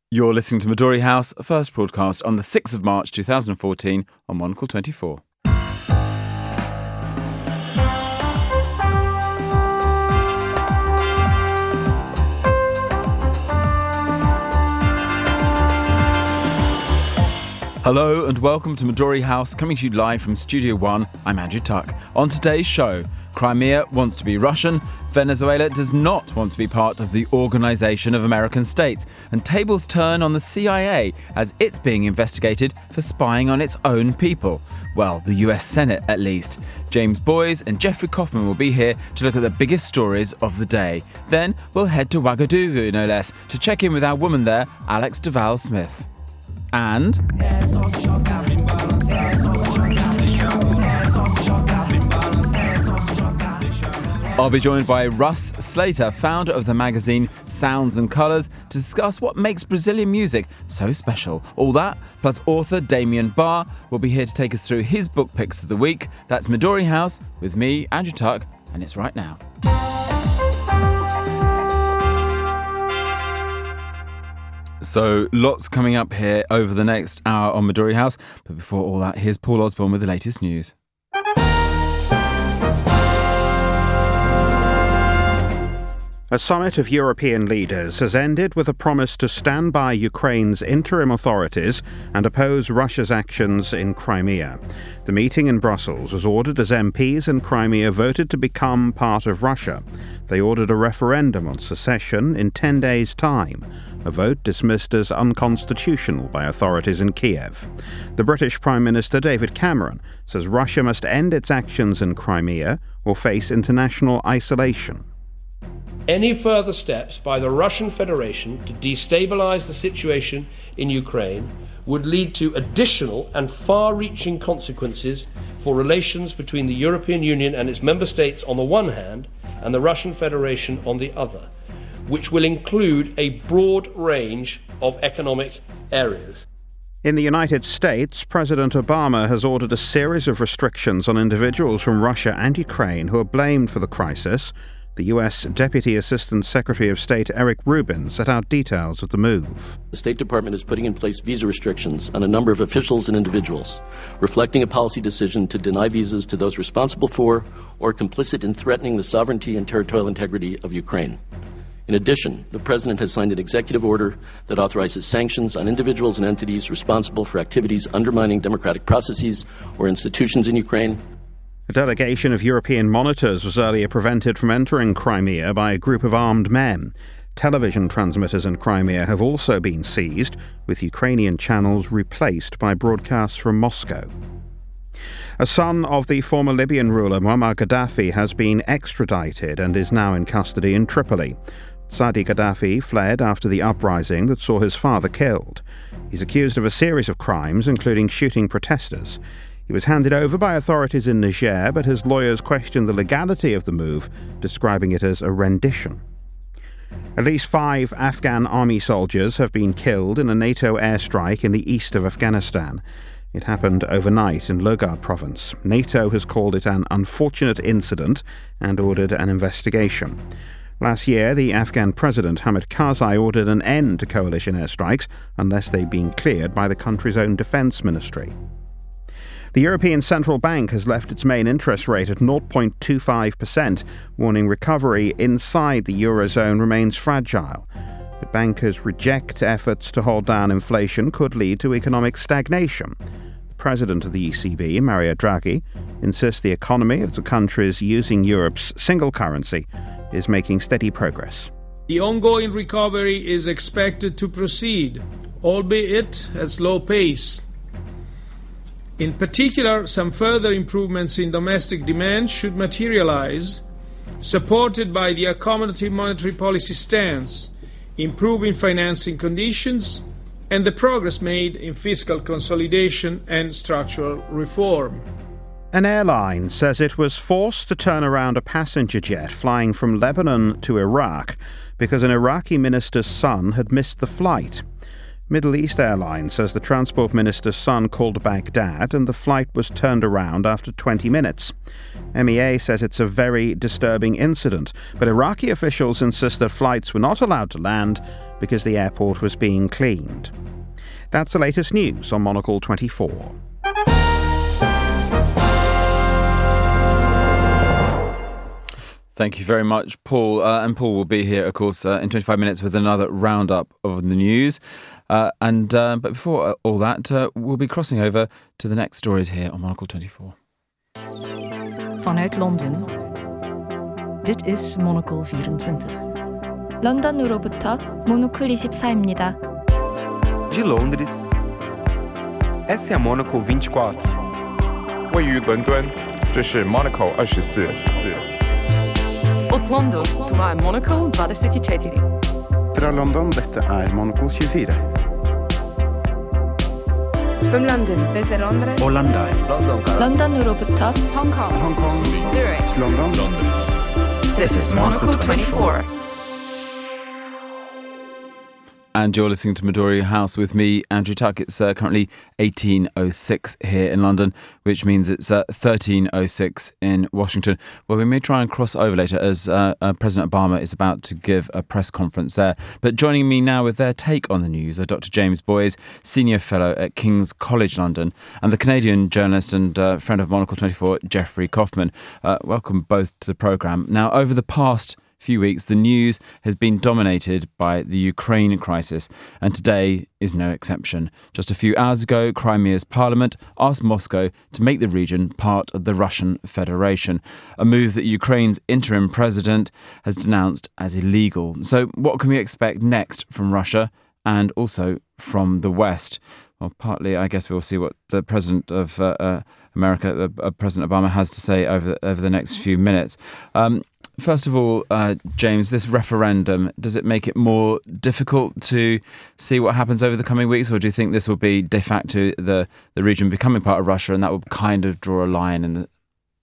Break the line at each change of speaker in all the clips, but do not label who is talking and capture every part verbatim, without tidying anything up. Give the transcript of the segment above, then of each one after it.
You're listening to Midori House, first broadcast on the sixth of March twenty fourteen on One Call twenty-four. Hello and welcome to Midori House, coming to you live from Studio One. I'm Andrew Tuck. On today's show, Crimea wants to be Russian, Venezuela does not want to be part of the Organization of American States, and tables turn on the C I A as it's being investigated for spying on its own people. Well, the U S Senate at least. James Boyes and Jeffrey Kaufman will be here to look at the biggest stories of the day. Then we'll head to Ouagadougou, no less, to check in with our woman there, Alex Duval-Smith. And I'll be joined by Russ Slater, founder of the magazine Sounds and Colours, to discuss what makes Brazilian music so special. All that, plus author Damien Barr will be here to take us through his book picks of the week. That's Midori House with me, Andrew Tuck, and it's right now. So lots coming up here over the next hour on Midori House. But before all that, here's Paul Osborne with the latest news.
A summit of European leaders has ended with a promise to stand by Ukraine's interim authorities and oppose Russia's actions in Crimea. The meeting in Brussels was ordered as M Ps in Crimea voted to become part of Russia. They ordered a referendum on secession in ten days' time, a vote dismissed as unconstitutional by authorities in Kiev. The British Prime Minister David Cameron says Russia must end its actions in Crimea or face international isolation.
Any further steps by the Russian Federation to destabilize the situation in Ukraine would lead to additional and far-reaching consequences for relations between the European Union and its member states on the one hand and the Russian Federation on the other, which will include a broad range of economic areas.
In the United States, President Obama has ordered a series of restrictions on individuals from Russia and Ukraine who are blamed for the crisis. The U S Deputy Assistant Secretary of State Eric Rubin set out details of the move.
The State Department is putting in place visa restrictions on a number of officials and individuals, reflecting a policy decision to deny visas to those responsible for or complicit in threatening the sovereignty and territorial integrity of Ukraine. In addition, the President has signed an executive order that authorizes sanctions on individuals and entities responsible for activities undermining democratic processes or institutions in Ukraine.
A delegation of European monitors was earlier prevented from entering Crimea by a group of armed men. Television transmitters in Crimea have also been seized, with Ukrainian channels replaced by broadcasts from Moscow. A son of the former Libyan ruler Muammar Gaddafi has been extradited and is now in custody in Tripoli. Saadi Gaddafi fled after the uprising that saw his father killed. He's accused of a series of crimes, including shooting protesters. He was handed over by authorities in Niger, but his lawyers questioned the legality of the move, describing it as a rendition. At least five Afghan army soldiers have been killed in a NATO airstrike in the east of Afghanistan. It happened overnight in Logar province. NATO has called it an unfortunate incident and ordered an investigation. Last year, the Afghan president Hamid Karzai ordered an end to coalition airstrikes unless they'd been cleared by the country's own defence ministry. The European Central Bank has left its main interest rate at zero point two five percent, warning recovery inside the Eurozone remains fragile. But bankers reject efforts to hold down inflation could lead to economic stagnation. The president of the E C B, Mario Draghi, insists the economy of the countries using Europe's single currency is making steady progress.
The ongoing recovery is expected to proceed, albeit at slow pace. In particular, some further improvements in domestic demand should materialize, supported by the accommodative monetary policy stance, improving financing conditions, and the progress made in fiscal consolidation and structural reform.
An airline says it was forced to turn around a passenger jet flying from Lebanon to Iraq because an Iraqi minister's son had missed the flight. Middle East Airlines says the transport minister's son called Baghdad and the flight was turned around after twenty minutes. M E A says it's a very disturbing incident, but Iraqi officials insist that flights were not allowed to land because the airport was being cleaned. That's the latest news on Monocle twenty-four.
Thank you very much, Paul. Uh, and Paul will be here, of course, uh, in twenty-five minutes with another roundup of the news. Uh, and uh, But before all that, uh, we'll be crossing over to the next stories here on Monocle twenty-four.
Vanuit Londen. Dit is Monocle vierentwintig.
런던으로부터 모노클 이십사입니다.
De Londres, essa é a Monocle vinte e quatro.
位于伦敦，这是 Monocle 二十四。
От London, това е Monocle двадесет и четири.
Fra London, dette er Monocle tjuefire.
From London, desde Londres.
Hollanda.
런던으로부터
Hong Kong.
Hong Kong.
Zurich.
London.
This is Monocle twenty-four.
And you're listening to Midori House with me, Andrew Tuck. It's uh, currently eighteen oh six here in London, which means it's uh, thirteen oh six in Washington, where we may try and cross over later as uh, uh, President Obama is about to give a press conference there. But joining me now with their take on the news are Doctor James Boys, Senior Fellow at King's College London, and the Canadian journalist and uh, friend of Monocle twenty-four, Geoffrey Kaufman. Uh, welcome both to the programme. Now, over the past few weeks, the news has been dominated by the Ukraine crisis, and today is no exception. Just a few hours ago, Crimea's parliament asked Moscow to make the region part of the Russian Federation, a move that Ukraine's interim president has denounced as illegal. So what can we expect next from Russia and also from the West? Well, partly, I guess we'll see what the president of uh, uh, America, uh, President Obama, has to say over, over the next few minutes. Um, First of all, uh, James, this referendum, does it make it more difficult to see what happens over the coming weeks, or do you think this will be de facto the, the region becoming part of Russia, and that will kind of draw a line in the...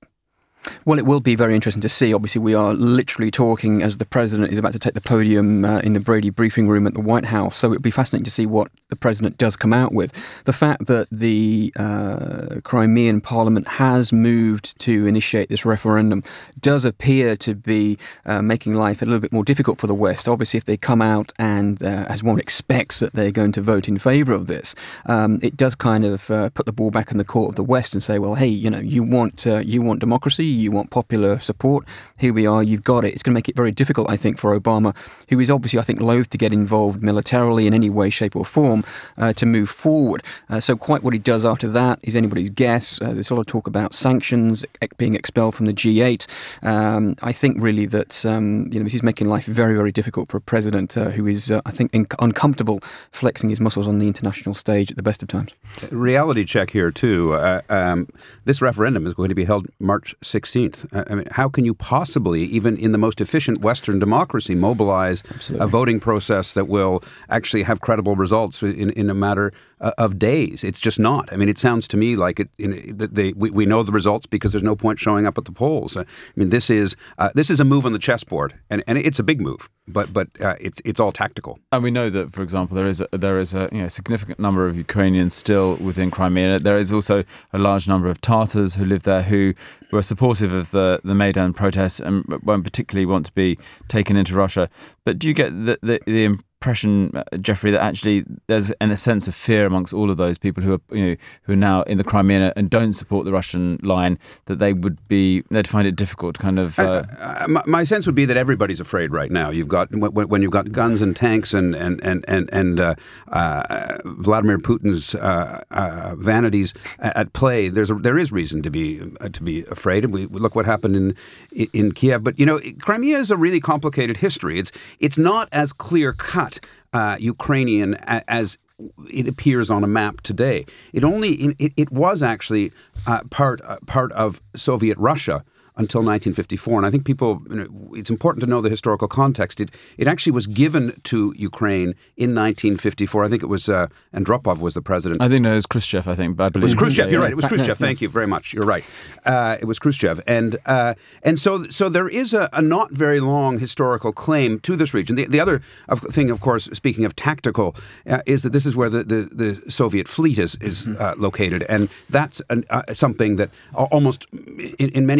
Well, it will be very interesting to see. Obviously, we are literally talking as the president is about to take the podium uh, in the Brady briefing room at the White House. So it'll be fascinating to see what the president does come out with. The fact that the uh, Crimean parliament has moved to initiate this referendum does appear to be uh, making life a little bit more difficult for the West. Obviously, if they come out and, uh, as one expects, that they're going to vote in favour of this, um, it does kind of uh, put the ball back in the court of the West and say, well, hey, you know, you want uh, you want democracy, you want popular support. Here we are, you've got it. It's going to make it very difficult, I think, for Obama, who is obviously, I think, loath to get involved militarily in any way, shape or form, uh, to move forward. Uh, so quite what he does after that is anybody's guess. Uh, there's a lot of talk about sanctions, being expelled from the G eight. Um, I think really that um, you know, this is making life very, very difficult for a president uh, who is, uh, I think, in- uncomfortable flexing his muscles on the international stage at the best of times.
Reality check here, too. Uh, um, this referendum is going to be held March sixteenth. I mean, how can you possibly, even in the most efficient Western democracy, mobilize Absolutely. a voting process that will actually have credible results in, in a matter uh, of days? It's just not. I mean, it sounds to me like it. In, the, the, we, we know the results because there's no point showing up at the polls. I mean, this is uh, this is a move on the chessboard, and, and it's a big move, but but uh, it's it's all tactical.
And we know that, for example, there is a, there is a you know significant number of Ukrainians still within Crimea. There is also a large number of Tatars who live there who were supportive of the, the Maidan protests and won't particularly want to be taken into Russia. But do you get the, the, the impression, uh, Geoffrey, that actually there's in a sense of fear amongst all of those people who are you know who are now in the Crimea and don't support the Russian line, that they would be they'd find it difficult to kind of. Uh,
uh, my, my sense would be that everybody's afraid right now. You've got when, when you've got guns and tanks and and and and, and uh, uh, Vladimir Putin's uh, uh, vanities at play. There's a, there is reason to be uh, to be afraid. And we, we look what happened in in Kiev. But you know, Crimea is a really complicated history. It's it's not as clear cut uh, Ukrainian as it appears on a map today. It only it, it was actually uh, part uh, part of Soviet Russia until nineteen fifty-four. And I think people, you know, it's important to know the historical context. It it actually was given to Ukraine in nineteen fifty-four. I think it was uh, Andropov was the president.
I think no, it was Khrushchev, I think. I believe.
It was Khrushchev, you're
yeah.
right. It was Khrushchev. Thank you very much. You're right. Uh, it was Khrushchev. And uh, and so so there is a, a not very long historical claim to this region. The, the other thing, of course, speaking of tactical, uh, is that this is where the, the, the Soviet fleet is, is uh, located. And that's an, uh, something that almost, in, in many ways, as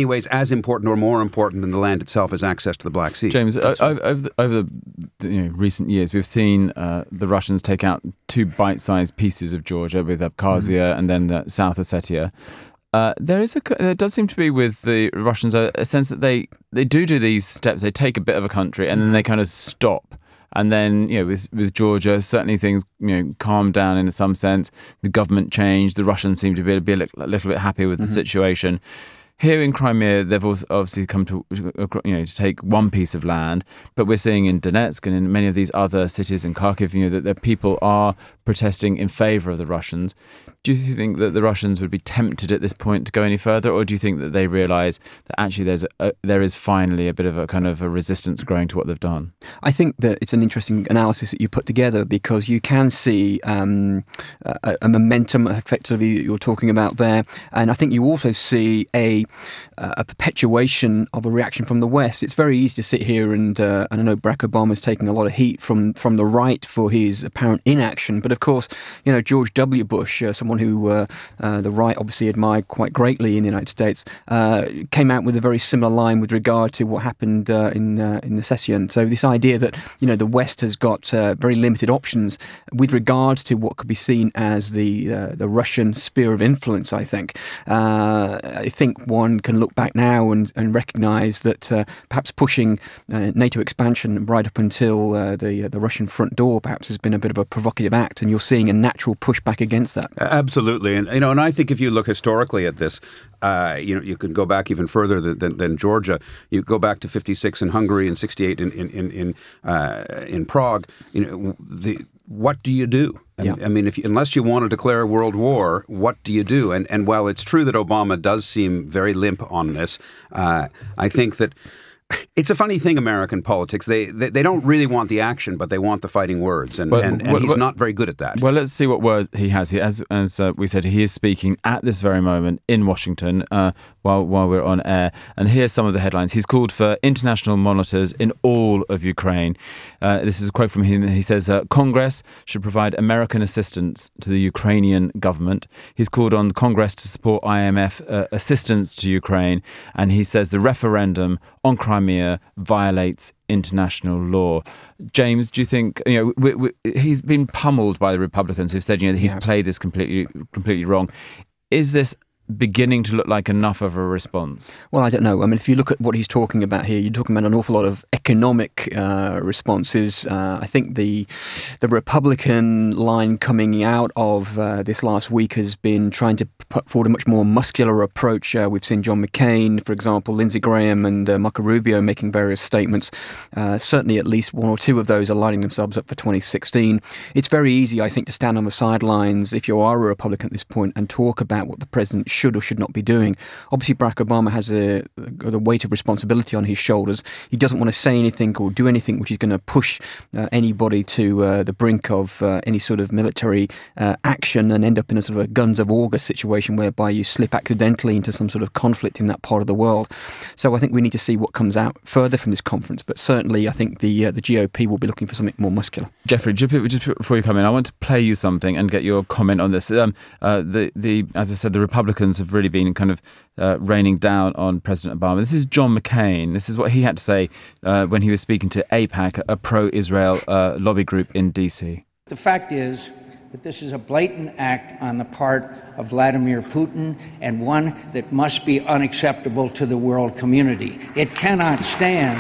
as important or more important than the land itself is access to the Black Sea.
James, o- over the, over the you know, recent years, we've seen uh, the Russians take out two bite-sized pieces of Georgia with Abkhazia mm. and then uh, South Ossetia. Uh, there is a, there does seem to be with the Russians a, a sense that they, they do do these steps. They take a bit of a country and then they kind of stop. And then, you know, with, with Georgia, certainly things, you know, calmed down in some sense. The government changed. The Russians seem to be, be a, little, a little bit happy with mm-hmm. the situation. Here in Crimea, they've also obviously come to, you know, to take one piece of land, but we're seeing in Donetsk and in many of these other cities in Kharkiv, you know, that the people are protesting in favour of the Russians. Do you think that the Russians would be tempted at this point to go any further, or do you think that they realise that actually there's a, there is finally a bit of a kind of a resistance growing to what they've done?
I think that it's an interesting analysis that you put together, because you can see um, a, a momentum effectively that you're talking about there, and I think you also see a a perpetuation of a reaction from the West. It's very easy to sit here and uh, and I know Barack Obama's taking a lot of heat from from the right for his apparent inaction, but of course, you know, George W. Bush, uh, someone who uh, uh, the right obviously admired quite greatly in the United States, uh, came out with a very similar line with regard to what happened uh, in uh, in the session. So this idea that, you know, the West has got uh, very limited options with regards to what could be seen as the uh, the Russian sphere of influence, I think. Uh, I think one can look back now and, and recognise that uh, perhaps pushing uh, NATO expansion right up until uh, the uh, the Russian front door perhaps has been a bit of a provocative act, and you're seeing a natural pushback against that.
Absolutely, and you know, and I think if you look historically at this, uh, you know, you can go back even further than, than, than Georgia. You go back to fifty-six in Hungary and sixty-eight in in in in, uh, in Prague. You know, the what do you do? I, yeah. mean, I mean, if you, unless you want to declare a world war, what do you do? And and while it's true that Obama does seem very limp on this, uh, I think that it's a funny thing, American politics. They, they they don't really want the action, but they want the fighting words, and, well, and, and well, he's well, not very good at that.
Well, let's see what words he has. He, as as uh, we said, he is speaking at this very moment in Washington uh, while while we're on air. And here's some of the headlines. He's called for international monitors in all of Ukraine. Uh, this is a quote from him. He says, uh, Congress should provide American assistance to the Ukrainian government. He's called on Congress to support I M F uh, assistance to Ukraine. And he says the referendum on Crimea violates international law. James, do you think, you know, we, we, he's been pummeled by the Republicans who've said, you know, that he's yeah. played this completely, completely wrong. Is this beginning to look like enough of a response?
Well, I don't know. I mean, if you look at what he's talking about here, you're talking about an awful lot of economic uh, responses. Uh, I think the the Republican line coming out of uh, this last week has been trying to put forward a much more muscular approach. Uh, we've seen John McCain, for example, Lindsey Graham and uh, Marco Rubio making various statements. Uh, certainly at least one or two of those are lining themselves up for twenty sixteen. It's very easy, I think, to stand on the sidelines if you are a Republican at this point and talk about what the president should or should not be doing. Obviously, Barack Obama has a, a weight of responsibility on his shoulders. He doesn't want to say anything or do anything which is going to push uh, anybody to uh, the brink of uh, any sort of military uh, action and end up in a sort of a guns of August situation whereby you slip accidentally into some sort of conflict in that part of the world. So I think we need to see what comes out further from this conference. But certainly, I think the uh, the G O P will be looking for something more muscular.
Jeffrey, just before you come in, I want to play you something and get your comment on this. Um, uh, the the as I said, the Republicans have really been kind of uh, raining down on President Obama. This is John McCain. This is what he had to say uh, when he was speaking to AIPAC, a pro-Israel uh, lobby group in D C.
The fact is that this is a blatant act on the part of Vladimir Putin, and one that must be unacceptable to the world community. It cannot stand.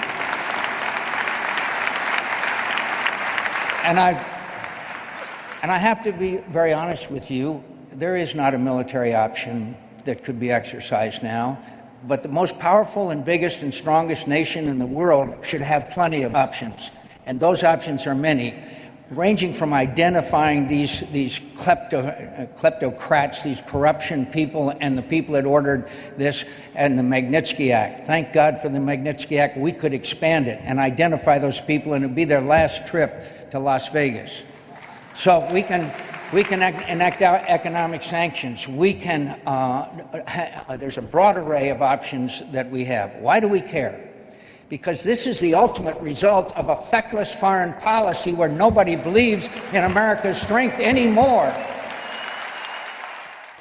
And I, and I have to be very honest with you. There is not a military option that could be exercised now, but the most powerful and biggest and strongest nation in the world should have plenty of options, and those options are many, ranging from identifying these these klepto, uh, kleptocrats, these corruption people, and the people that ordered this, and the Magnitsky Act. Thank God for the Magnitsky Act. We could expand it and identify those people, and it would be their last trip to Las Vegas. So we can we can enact economic sanctions. We can. Uh, ha- there's a broad array of options that we have. Why do we care? Because this is the ultimate result of a feckless foreign policy where nobody believes in America's strength anymore.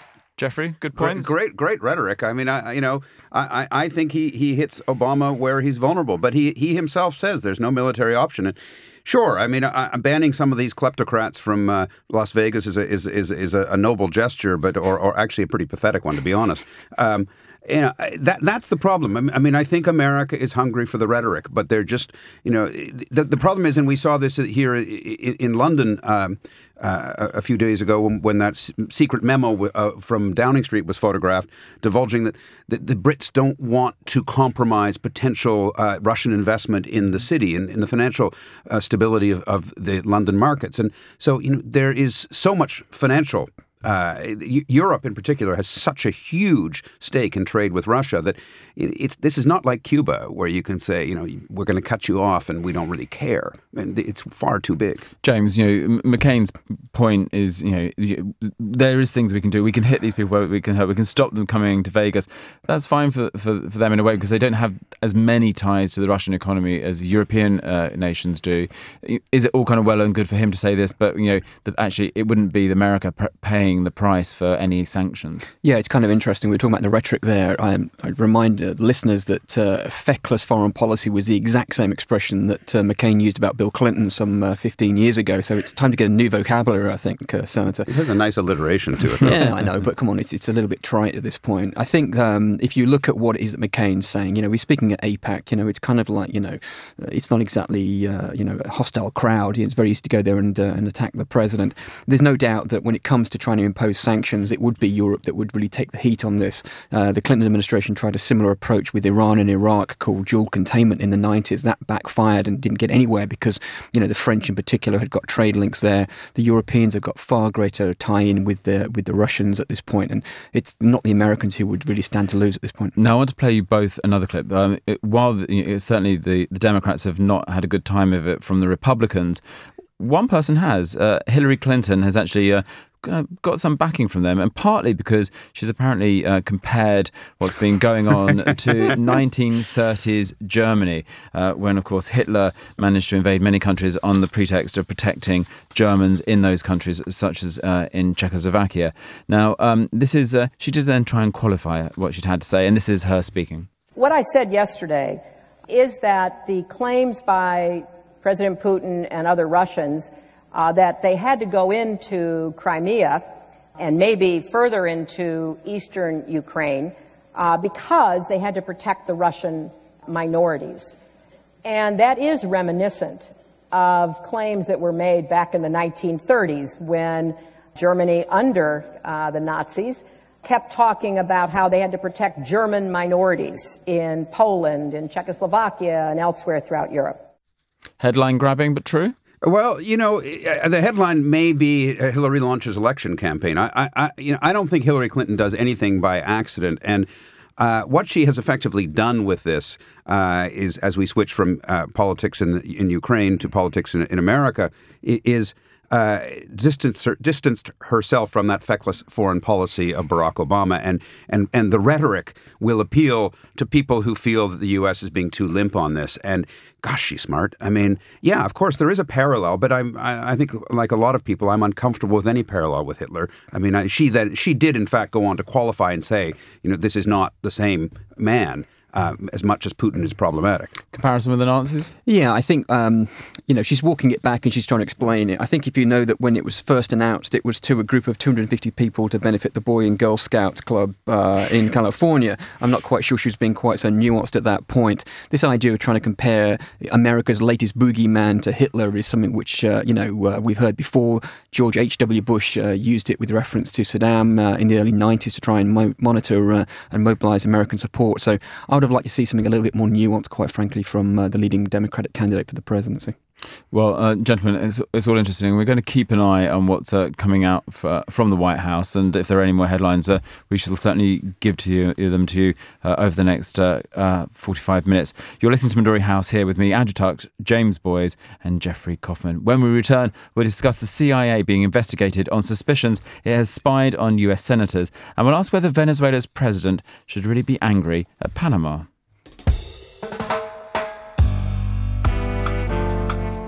Jeffrey, good points.
Great, great rhetoric. I mean, I, you know, I, I think he, he hits Obama where he's vulnerable, but he, he himself says there's no military option. And sure, I mean, I, banning some of these kleptocrats from uh, Las Vegas is a, is is is a, a noble gesture, but or, or actually a pretty pathetic one, to be honest. Um, You know, that that's the problem. I mean, I think America is hungry for the rhetoric, but they're just, you know, the, the problem is, and we saw this here in, in London um, uh, a few days ago when, when that secret memo uh, from Downing Street was photographed, divulging that, that the Brits don't want to compromise potential uh, Russian investment in the city and in, in the financial uh, stability of, of the London markets. And so, you know, there is so much financial Uh, Europe, in particular, has such a huge stake in trade with Russia that it's this is not like Cuba, where you can say, you know, we're going to cut you off and we don't really care. And it's far too big.
James, you know, McCain's point is, you know, there is things we can do. We can hit these people where we can help. We can stop them coming to Vegas. That's fine for, for, for them in a way because they don't have as many ties to the Russian economy as European uh, nations do. Is it all kind of well and good for him to say this? But, you know, that actually it wouldn't be America paying the price for any sanctions.
Yeah, it's kind of interesting. We were talking about the rhetoric there. I, I remind uh, listeners that uh, feckless foreign policy was the exact same expression that uh, McCain used about Bill Clinton some uh, fifteen years ago. So it's time to get a new vocabulary, I think, uh, Senator.
It has a nice alliteration to it.
Yeah, I know, but come on, it's it's a little bit trite at this point. I think um, if you look at what it is that McCain's saying, you know, he's speaking at APAC, you know, it's kind of like, you know, it's not exactly, uh, you know, a hostile crowd. It's very easy to go there and, uh, and attack the president. There's no doubt that when it comes to trying to impose sanctions, it would be Europe that would really take the heat on this. Uh, the Clinton administration tried a similar approach with Iran and Iraq called dual containment in the nineties. That backfired and didn't get anywhere because, you know, the French in particular had got trade links there. The Europeans have got far greater tie-in with the with the Russians at this point, and it's not the Americans who would really stand to lose at this point.
Now, I want to play you both another clip. Um, it, while the, it, certainly the, the Democrats have not had a good time of it from the Republicans, one person has. Uh, Hillary Clinton has actually uh, got some backing from them, and partly because she's apparently uh, compared what's been going on to nineteen thirties Germany, uh, when, of course, Hitler managed to invade many countries on the pretext of protecting Germans in those countries, such as uh, in Czechoslovakia. Now, um, this is, uh, she did then try and qualify what she'd had to say, and this is her speaking.
What I said yesterday is that the claims by President Putin and other Russians Uh, that they had to go into Crimea and maybe further into eastern Ukraine uh, because they had to protect the Russian minorities. And that is reminiscent of claims that were made back in the nineteen thirties when Germany, under uh, the Nazis, kept talking about how they had to protect German minorities in Poland, in Czechoslovakia, and elsewhere throughout Europe.
Headline grabbing, but true?
Well, you know, the headline may be Hillary launches election campaign. I, I, you know, I don't think Hillary Clinton does anything by accident. And uh, what she has effectively done with this uh, is, as we switch from uh, politics in in Ukraine to politics in, in America, is uh, distanced, distanced herself from that feckless foreign policy of Barack Obama. And, and, and the rhetoric will appeal to people who feel that the U S is being too limp on this. And gosh, she's smart. I mean, yeah, of course, there is a parallel, but I'm, I, I think, like a lot of people, I'm uncomfortable with any parallel with Hitler. I mean, I, she that she did, in fact, go on to qualify and say, you know, this is not the same man. Uh, as much as Putin is problematic.
Comparison with the Nazis?
Yeah, I think, um, you know, she's walking it back and she's trying to explain it. I think if you know that when it was first announced, it was to a group of two hundred fifty people to benefit the Boy and Girl Scout Club uh, in California. I'm not quite sure she was being quite so nuanced at that point. This idea of trying to compare America's latest boogeyman to Hitler is something which, uh, you know, uh, we've heard before. George H W Bush uh, used it with reference to Saddam uh, in the early nineties to try and mo- monitor uh, and mobilize American support. So I would have liked to see something a little bit more nuanced, quite frankly, from uh, the leading Democratic candidate for the presidency.
Well, uh, gentlemen, it's, it's all interesting. We're going to keep an eye on what's uh, coming out for, from the White House, and if there are any more headlines, uh, we shall certainly give to you them to you uh, over the next uh, uh, forty-five minutes. You're listening to Midori House here with me, Andrew Tuck, James Boyes, and Jeffrey Kaufman. When we return, we'll discuss the C I A being investigated on suspicions it has spied on U S senators, and we'll ask whether Venezuela's president should really be angry at Panama.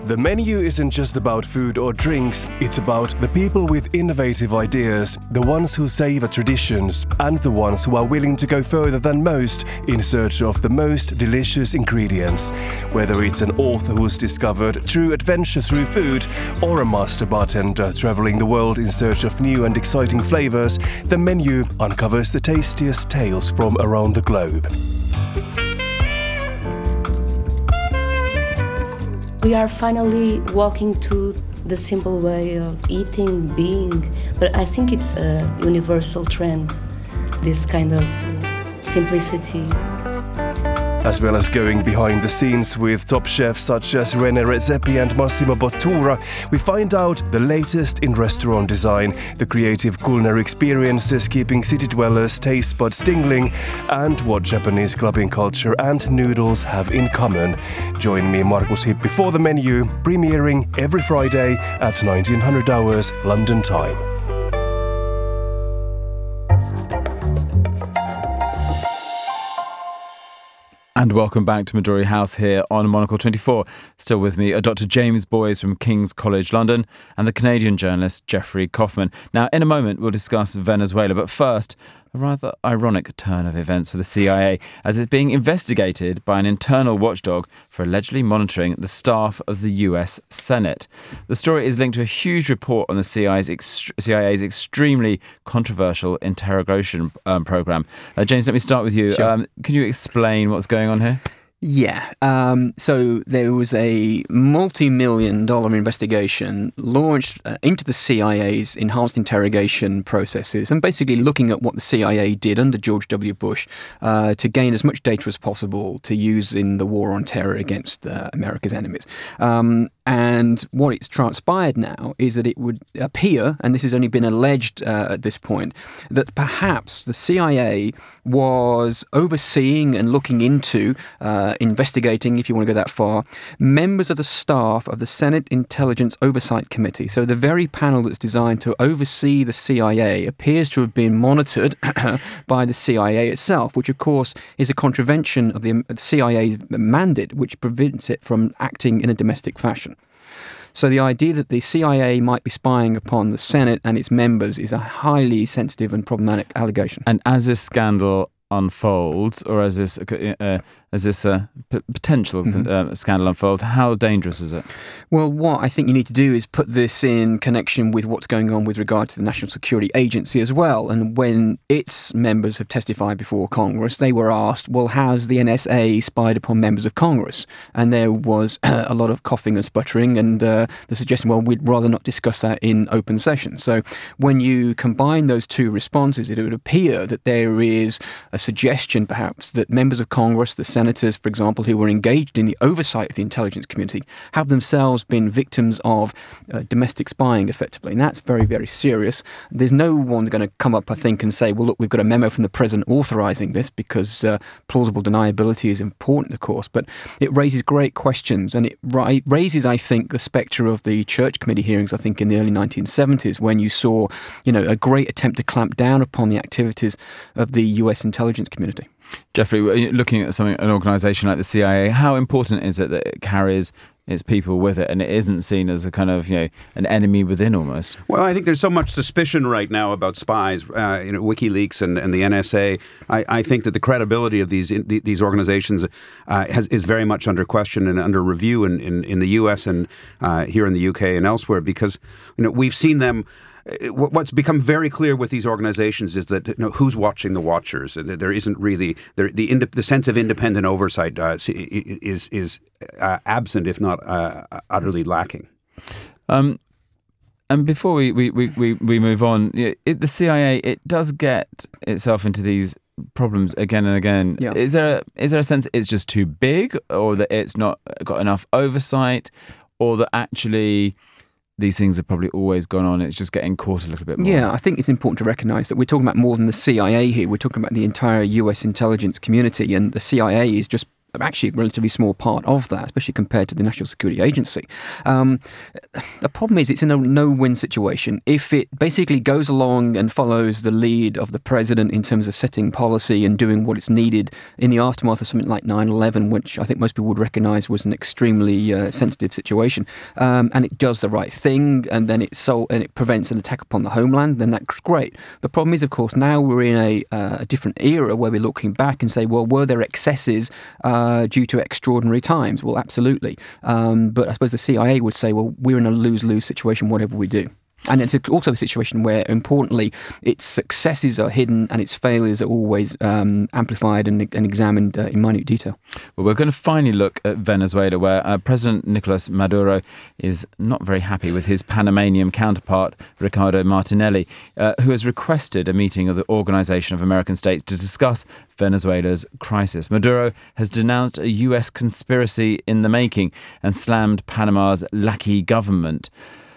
The menu isn't just about food or drinks, it's about the people with innovative ideas, the ones who savor traditions, and the ones who are willing to go further than most in search of the most delicious ingredients. Whether it's an author who's discovered true adventure through food, or a master bartender traveling the world in search of new and exciting flavors, the menu uncovers the tastiest tales from around the globe.
We are finally walking to the simple way of eating, being, but I think it's a universal trend, this kind of simplicity.
As well as going behind the scenes with top chefs such as René Redzepi and Massimo Bottura, we find out the latest in restaurant design, the creative culinary experiences keeping city dwellers' taste buds tingling, and what Japanese clubbing culture and noodles have in common. Join me, Markus Hippi, for the menu, premiering every Friday at nineteen hundred hours London time.
And welcome back to Midori House here on Monocle twenty-four. Still with me are Doctor James Boys from King's College London and the Canadian journalist Jeffrey Kaufman. Now, in a moment, we'll discuss Venezuela, but first, a rather ironic turn of events for the C I A as it's being investigated by an internal watchdog for allegedly monitoring the staff of the U S Senate. The story is linked to a huge report on the C I A's, ext- C I A's extremely controversial interrogation um, program. Uh, James, let me start with you.
Sure.
Um, can you explain what's going on here?
Yeah. Um, so there was a multi-million dollar investigation launched uh, into the C I A's enhanced interrogation processes and basically looking at what the C I A did under George W. Bush uh, to gain as much data as possible to use in the war on terror against uh, America's enemies. Um, and what it's transpired now is that it would appear, and this has only been alleged uh, at this point, that perhaps the C I A was overseeing and looking into uh, investigating, if you want to go that far, members of the staff of the Senate Intelligence Oversight Committee. So the very panel that's designed to oversee the C I A appears to have been monitored by the C I A itself, which of course is a contravention of the C I A's mandate, which prevents it from acting in a domestic fashion. So the idea that the C I A might be spying upon the Senate and its members is a highly sensitive and problematic allegation.
And as this scandal unfolds, or as this uh, as this uh, p- potential mm-hmm. uh, scandal unfolds, how dangerous is it?
Well, what I think you need to do is put this in connection with what's going on with regard to the National Security Agency as well. And when its members have testified before Congress, they were asked, well, how's the N S A spied upon members of Congress? And there was uh, a lot of coughing and sputtering and uh, the suggestion, well, we'd rather not discuss that in open session. So when you combine those two responses, it would appear that there is a suggestion, perhaps, that members of Congress, the senators, for example, who were engaged in the oversight of the intelligence community, have themselves been victims of uh, domestic spying, effectively. And that's very, very serious. There's no one going to come up, I think, and say, well, look, we've got a memo from the president authorising this, because uh, plausible deniability is important, of course. But it raises great questions. And it ra- raises, I think, the spectre of the Church Committee hearings, I think, in the early nineteen seventies, when you saw, you know, a great attempt to clamp down upon the activities of the U S intelligence community.
Jeffrey, looking at something, an organisation like the C I A, how important is it that it carries its people with it and it isn't seen as a kind of, you know, an enemy within almost?
Well, I think there's so much suspicion right now about spies, uh, you know, WikiLeaks and, and the N S A. I, I think that the credibility of these in, these organizations uh, has, is very much under question and under review in, in, in the U S and uh, here in the U K and elsewhere, because, you know, we've seen them. What's become very clear with these organizations is that, you know, who's watching the watchers. There isn't really there, the ind- the sense of independent oversight uh, is is uh, absent, if not uh, utterly lacking.
Um, and before we we, we, we move on, it, the C I A, it does get itself into these problems again and again.
Yeah.
Is there a, is there a sense it's just too big, or that it's not got enough oversight, or that actually these things have probably always gone on, it's just getting caught a little bit more?
Yeah, I think it's important to recognise that we're talking about more than the C I A here. We're talking about the entire U S intelligence community, and the C I A is just actually a relatively small part of that, especially compared to the National Security Agency. Um, the problem is it's in a no-win situation. If it basically goes along and follows the lead of the president in terms of setting policy and doing what is needed in the aftermath of something like nine eleven, which I think most people would recognise was an extremely uh, sensitive situation, um, and it does the right thing, and then it so and it prevents an attack upon the homeland, then that's great. The problem is, of course, now we're in a, uh, a different era where we're looking back and say, well, were there excesses uh, due to extraordinary times? Well, absolutely. Um, but I suppose the C I A would say, well, we're in a lose-lose situation, whatever we do. And it's also a situation where, importantly, its successes are hidden and its failures are always um, amplified and, and examined uh, in minute detail.
Well, we're going to finally look at Venezuela, where uh, President Nicolas Maduro is not very happy with his Panamanian counterpart, Ricardo Martinelli, uh, who has requested a meeting of the Organization of American States to discuss Venezuela's crisis. Maduro has denounced a U S conspiracy in the making and slammed Panama's lackey government.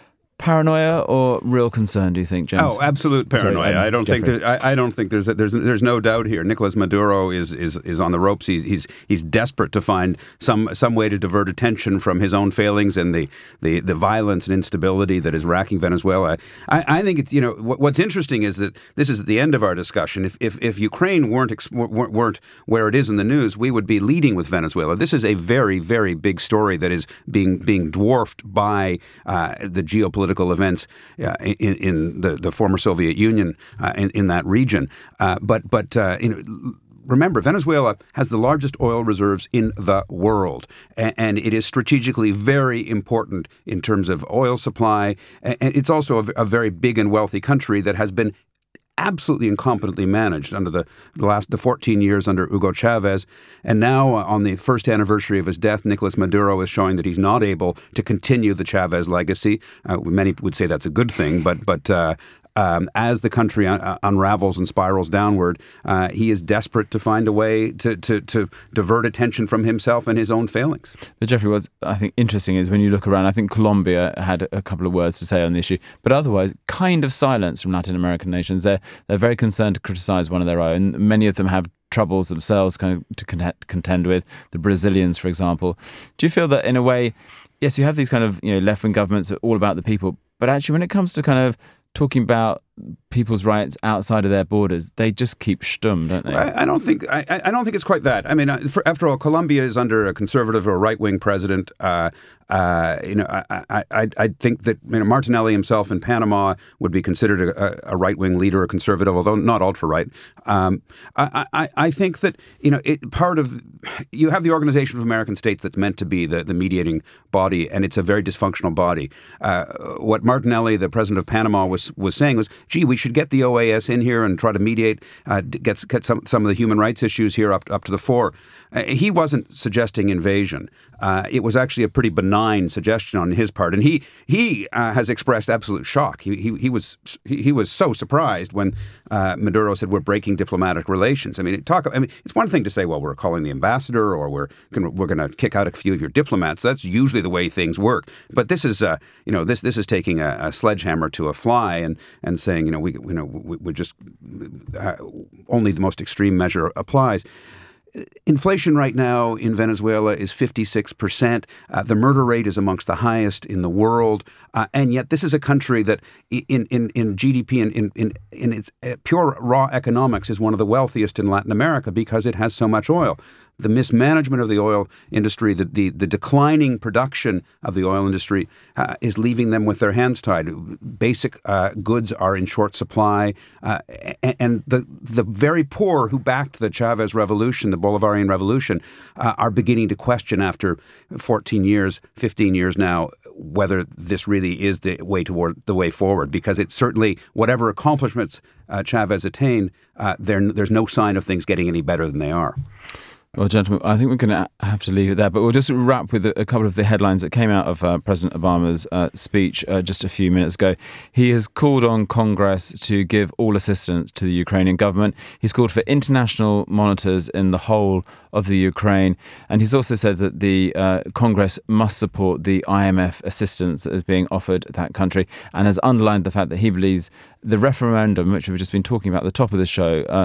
Paranoia or real concern, do you think, James?
Oh, absolute paranoia.
Sorry, um,
I don't
Jeffrey.
think there, I, I don't think there's there's there's no doubt here. Nicolas Maduro is is is on the ropes. He's he's he's desperate to find some some way to divert attention from his own failings and the the, the violence and instability that is racking Venezuela. I, I think it's, you know, what, what's interesting is that this is at the end of our discussion. If if, if Ukraine weren't weren't where it is in the news, we would be leading with Venezuela. This is a very very big story that is being being dwarfed by uh, the geopolitical events uh, in, in the, the former Soviet Union uh, in, in that region. Uh, but but uh, you know, remember, Venezuela has the largest oil reserves in the world, and, and it is strategically very important in terms of oil supply. And it's also a, a very big and wealthy country that has been absolutely incompetently managed under the, the last the fourteen years under Hugo Chavez. And now, uh, on the first anniversary of his death, Nicolas Maduro is showing that he's not able to continue the Chavez legacy. Uh, many would say that's a good thing, but but uh, um, as the country un- unravels and spirals downward, uh, he is desperate to find a way to, to, to divert attention from himself and his own failings.
But Jeffrey, what's I think interesting is when you look around, I think Colombia had a couple of words to say on the issue, but otherwise kind of silence from Latin American nations. They're, they're very concerned to criticise one of their own. Many of them have troubles themselves kind of to contend with, the Brazilians, for example. Do you feel that in a way, yes, you have these kind of, you know, left-wing governments that are all about the people, but actually when it comes to kind of talking about people's rights outside of their borders, they just keep stum, don't they?
I, I don't think I, I don't think it's quite that. I mean, for, after all, Colombia is under a conservative or right-wing president. Uh, uh, you know, I, I I think that, you know, Martinelli himself in Panama would be considered a, a right-wing leader, a conservative, although not ultra-right. Um, I, I I think that, you know, it, part of you have the Organization of American States that's meant to be the, the mediating body, and it's a very dysfunctional body. Uh, what Martinelli, the president of Panama, was was saying was, gee, we should get the O A S in here and try to mediate, uh, get, get some, some of the human rights issues here up, up to the fore. Uh, he wasn't suggesting invasion. Uh, it was actually a pretty benign suggestion on his part. And he he uh, has expressed absolute shock. He he, he was he, he was so surprised when uh, Maduro said we're breaking diplomatic relations. I mean, talk. I mean, it's one thing to say, well, we're calling the ambassador or we're gonna, we're going to kick out a few of your diplomats. That's usually the way things work. But this is uh, you know this this is taking a, a sledgehammer to a fly and and saying, you know, we you know we, we just uh, only the most extreme measure applies. Inflation right now in Venezuela is fifty-six percent. Uh, the murder rate is amongst the highest in the world. Uh, and yet this is a country that in, in, in G D P and in, in, in its pure raw economics is one of the wealthiest in Latin America because it has so much oil. The mismanagement of the oil industry, the, the, the declining production of the oil industry uh, is leaving them with their hands tied. Basic uh, goods are in short supply. Uh, and and the, the very poor who backed the Chavez revolution, the Bolivarian revolution, uh, are beginning to question after fourteen years, fifteen years now, whether this really is the way toward the way forward. Because it's certainly, whatever accomplishments uh, Chavez attained, uh, there, there's no sign of things getting any better than they are.
Well, gentlemen, I think we're going to have to leave it there, but we'll just wrap with a, a couple of the headlines that came out of uh, President Obama's uh, speech uh, just a few minutes ago. He has called on Congress to give all assistance to the Ukrainian government. He's called for international monitors in the whole of the Ukraine, and he's also said that the uh, Congress must support the I M F assistance that is being offered that country, and has underlined the fact that he believes the referendum, which we've just been talking about at the top of the show, uh,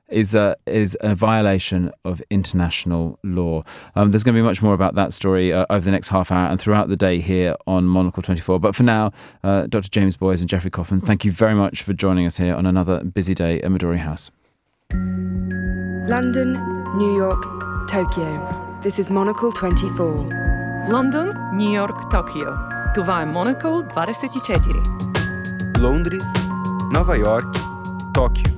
is a, is a violation of international law. Um, there's going to be much more about that story uh, over the next half hour and throughout the day here on Monocle twenty-four. But for now, uh, Doctor James Boys and Geoffrey Coffin, thank you very much for joining us here on another busy day at Midori House.
London, New York, Tokyo. This is Monocle twenty-four.
London, New York, Tokyo. Това е Monocle двадесет и четири.
Лондрис, Нова Йорк, Токио.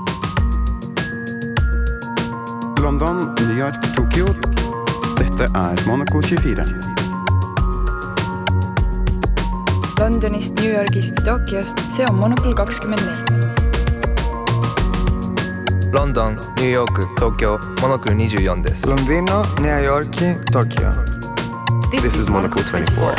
London, New York, Tokyo. Dette er Monocle tjuefire.
Londonist, New Yorgist, Tokyost, see on Monocle kakskümmend neli.
London, New York, Tokyo, Monocle twenty-four です。
Londino, New York, Tokyo.
This, this is Monocle twenty-four.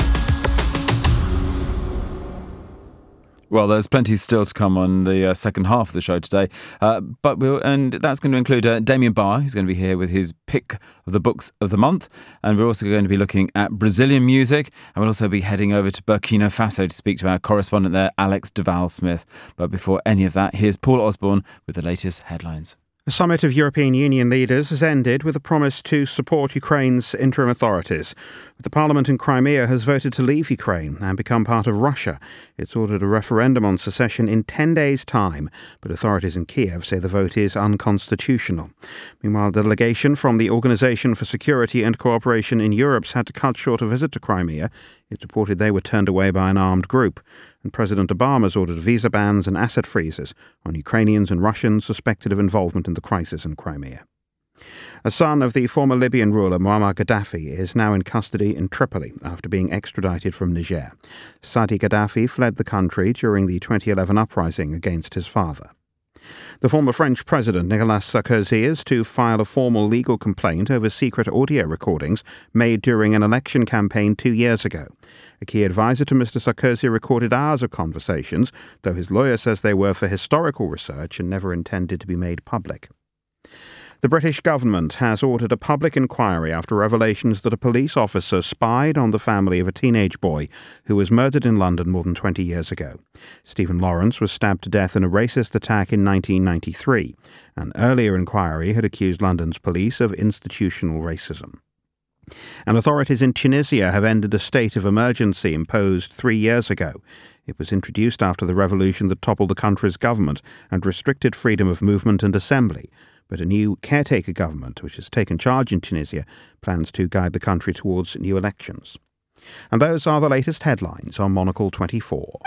Well, there's plenty still to come on the uh, second half of the show today, uh, but we'll, and that's going to include uh, Damien Barr, who's going to be here with his pick of the books of the month, and we're also going to be looking at Brazilian music, and we'll also be heading over to Burkina Faso to speak to our correspondent there, Alex Duval-Smith. But before any of that, here's Paul Osborne with the latest headlines.
The summit of European Union leaders has ended with a promise to support Ukraine's interim authorities. The parliament in Crimea has voted to leave Ukraine and become part of Russia. It's ordered a referendum on secession in ten days' time, but authorities in Kiev say the vote is unconstitutional. Meanwhile, the delegation from the Organisation for Security and Cooperation in Europe's had to cut short a visit to Crimea. It's reported they were turned away by an armed group. And President Obama's ordered visa bans and asset freezes on Ukrainians and Russians suspected of involvement in the crisis in Crimea. A son of the former Libyan ruler Muammar Gaddafi is now in custody in Tripoli after being extradited from Niger. Sadi Gaddafi fled the country during the twenty eleven uprising against his father. The former French president Nicolas Sarkozy is to file a formal legal complaint over secret audio recordings made during an election campaign two years ago. A key advisor to Mister Sarkozy recorded hours of conversations, though his lawyer says they were for historical research and never intended to be made public. The British government has ordered a public inquiry after revelations that a police officer spied on the family of a teenage boy who was murdered in London more than twenty years ago. Stephen Lawrence was stabbed to death in a racist attack in nineteen ninety-three. An earlier inquiry had accused London's police of institutional racism. And authorities in Tunisia have ended a state of emergency imposed three years ago. It was introduced after the revolution that toppled the country's government and restricted freedom of movement and assembly. But a new caretaker government, which has taken charge in Tunisia, plans to guide the country towards new elections. And those are the latest headlines on Monocle twenty-four.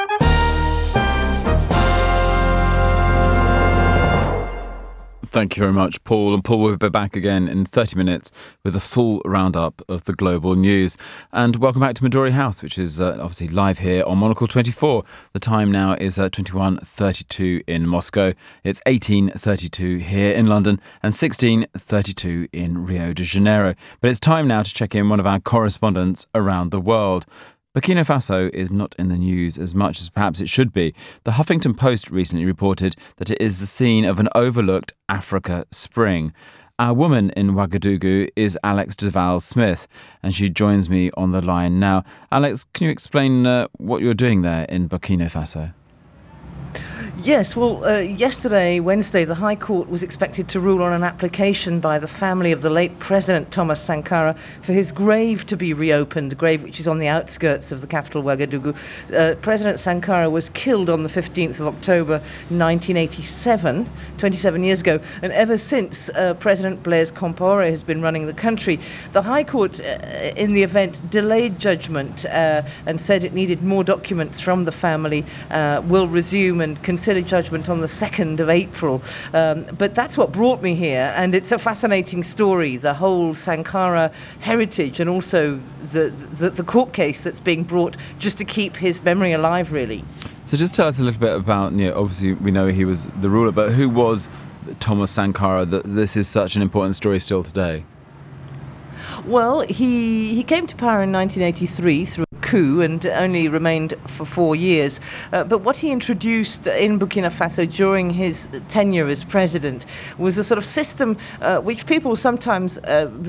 Thank you very much, Paul. And Paul will be back again in thirty minutes with a full roundup of the global news. And welcome back to Midori House, which is uh, obviously live here on Monocle twenty-four. The time now is uh, twenty-one thirty-two in Moscow. It's eighteen thirty-two here in London and sixteen thirty-two in Rio de Janeiro. But it's time now to check in one of our correspondents around the world. Burkina Faso is not in the news as much as perhaps it should be. The Huffington Post recently reported that it is the scene of an overlooked Africa Spring. Our woman in Ouagadougou is Alex Duval-Smith, and she joins me on the line now. Alex, can you explain uh, what you're doing there in Burkina Faso?
Yes, well, uh, yesterday, Wednesday, the High Court was expected to rule on an application by the family of the late President Thomas Sankara for his grave to be reopened, a grave which is on the outskirts of the capital, Ouagadougou. Uh, President Sankara was killed on the fifteenth of October nineteen eighty-seven, twenty-seven years ago, and ever since, uh, President Blaise Compaoré has been running the country. The High Court, uh, in the event, delayed judgment uh, and said it needed more documents from the family, uh, will resume and consider judgment on the second of April. Um, but that's what brought me here, and it's a fascinating story, the whole Sankara heritage and also the, the, the court case that's being brought just to keep his memory alive, really.
So just tell us a little bit about, you know, obviously we know he was the ruler, but who was Thomas Sankara, that this is such an important story still today?
Well, he he came to power in nineteen eighty-three through a coup and only remained for four years. Uh, but what he introduced in Burkina Faso during his tenure as president was a sort of system uh, which people sometimes uh,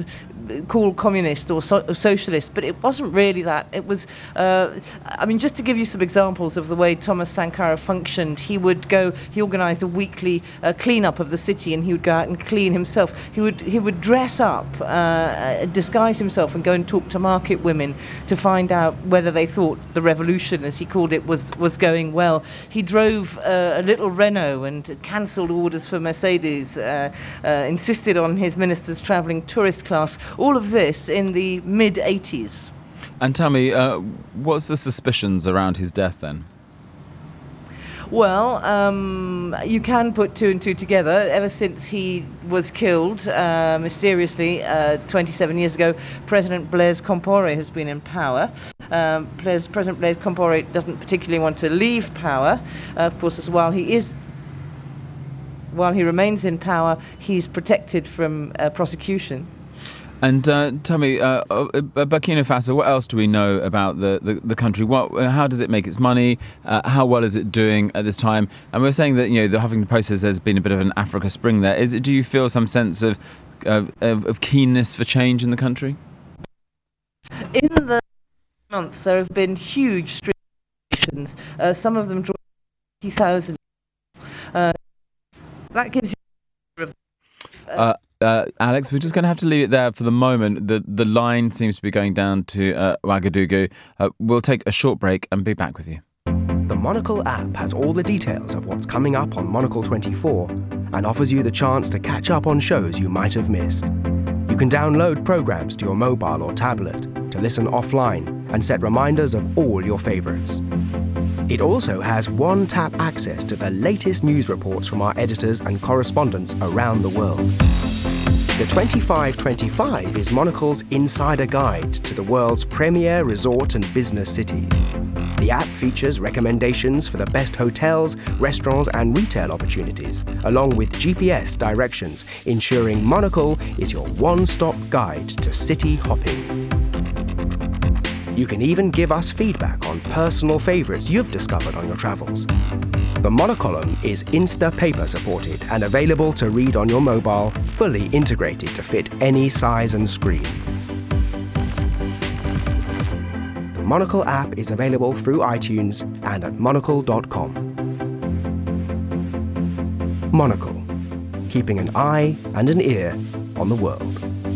call communist or, so, or socialist, but it wasn't really that. It was, uh, I mean, just to give you some examples of the way Thomas Sankara functioned, he would go, he organised a weekly uh, clean-up of the city, and he would go out and clean himself. He would he would dress up, uh, disguise himself, and go and talk to market women to find out whether they thought the revolution, as he called it, was, was going well. He drove uh, a little Renault and cancelled orders for Mercedes, uh, uh, insisted on his ministers travelling tourist class. All of this in the mid eighties.
And tell me, uh, what's the suspicions around his death then?
Well, um, you can put two and two together. Ever since he was killed uh, mysteriously uh, twenty-seven years ago, President Blaise Compaoré has been in power. Um, Blaise, President Blaise Compaoré doesn't particularly want to leave power. Uh, of course, as while he is, while he remains in power, he's protected from uh, prosecution.
And uh, tell me, uh, uh, Burkina Faso, what else do we know about the, the, the country? What, how does it make its money? Uh, how well is it doing at this time? And we're saying that, you know, the Huffington Post says there's been a bit of an Africa Spring there. Is it? Do you feel some sense of, of, of keenness for change in the country?
In the months, there have been huge street demonstrations. Uh, some of them draw fifty thousand. Uh, that gives you...
Uh, Uh, Alex, we're just going to have to leave it there for the moment. The the line seems to be going down to uh, Ouagadougou. Uh, we'll take a short break and be back with you.
The Monocle app has all the details of what's coming up on Monocle twenty-four and offers you the chance to catch up on shows you might have missed. You can download programs to your mobile or tablet to listen offline and set reminders of all your favourites. It also has one-tap access to the latest news reports from our editors and correspondents around the world. The twenty-five twenty-five is Monocle's insider guide to the world's premier resort and business cities. The app features recommendations for the best hotels, restaurants and retail opportunities, along with G P S directions, ensuring Monocle is your one-stop guide to city hopping. You can even give us feedback on personal favourites you've discovered on your travels. The Monocolumn is Instapaper supported and available to read on your mobile, fully integrated to fit any size and screen. The Monocle app is available through iTunes and at monocle dot com. Monocle, keeping an eye and an ear on the world.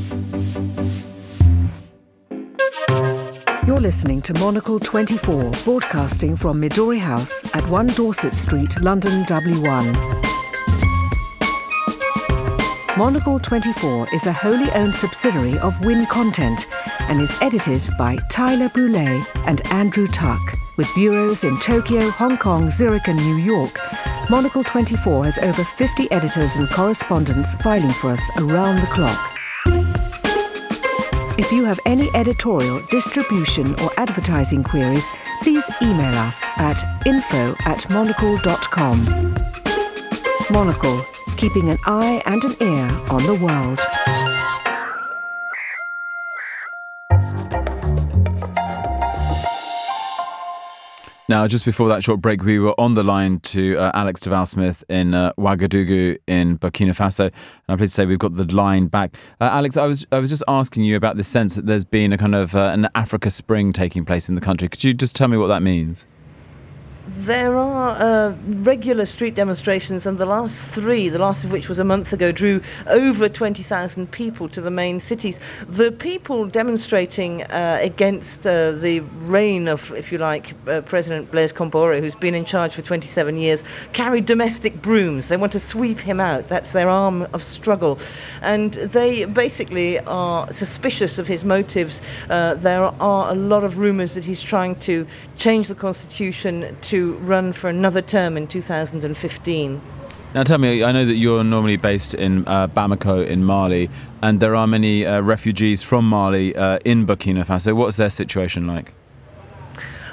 You're listening to Monocle twenty-four, broadcasting from Midori House at one Dorset Street, London W one. Monocle twenty-four is a wholly owned subsidiary of Win Content and is edited by Tyler Brûlé and Andrew Tuck. With bureaus in Tokyo, Hong Kong, Zurich and New York, Monocle twenty-four has over fifty editors and correspondents filing for us around the clock. If you have any editorial, distribution or advertising queries, please email us at info at monocle dot com. Monocle, keeping an eye and an ear on the world.
Now, just before that short break, we were on the line to uh, Alex de Waal-Smith in uh, Ouagadougou in Burkina Faso. And I'm pleased to say we've got the line back. Uh, Alex, I was I was just asking you about the sense that there's been a kind of uh, an Africa Spring taking place in the country. Could you just tell me what that means?
There are uh, regular street demonstrations, and the last three, the last of which was a month ago, drew over twenty thousand people to the main cities. The people demonstrating uh, against uh, the reign of, if you like, uh, President Blaise Compaoré, who's been in charge for twenty-seven years, carry domestic brooms. They want to sweep him out. That's their arm of struggle. And they basically are suspicious of his motives. Uh, there are a lot of rumours that he's trying to change the constitution to run for another term in two thousand fifteen.
Now tell me, I know that you're normally based in uh, Bamako in Mali, and there are many uh, refugees from Mali uh, in Burkina Faso. What's their situation like?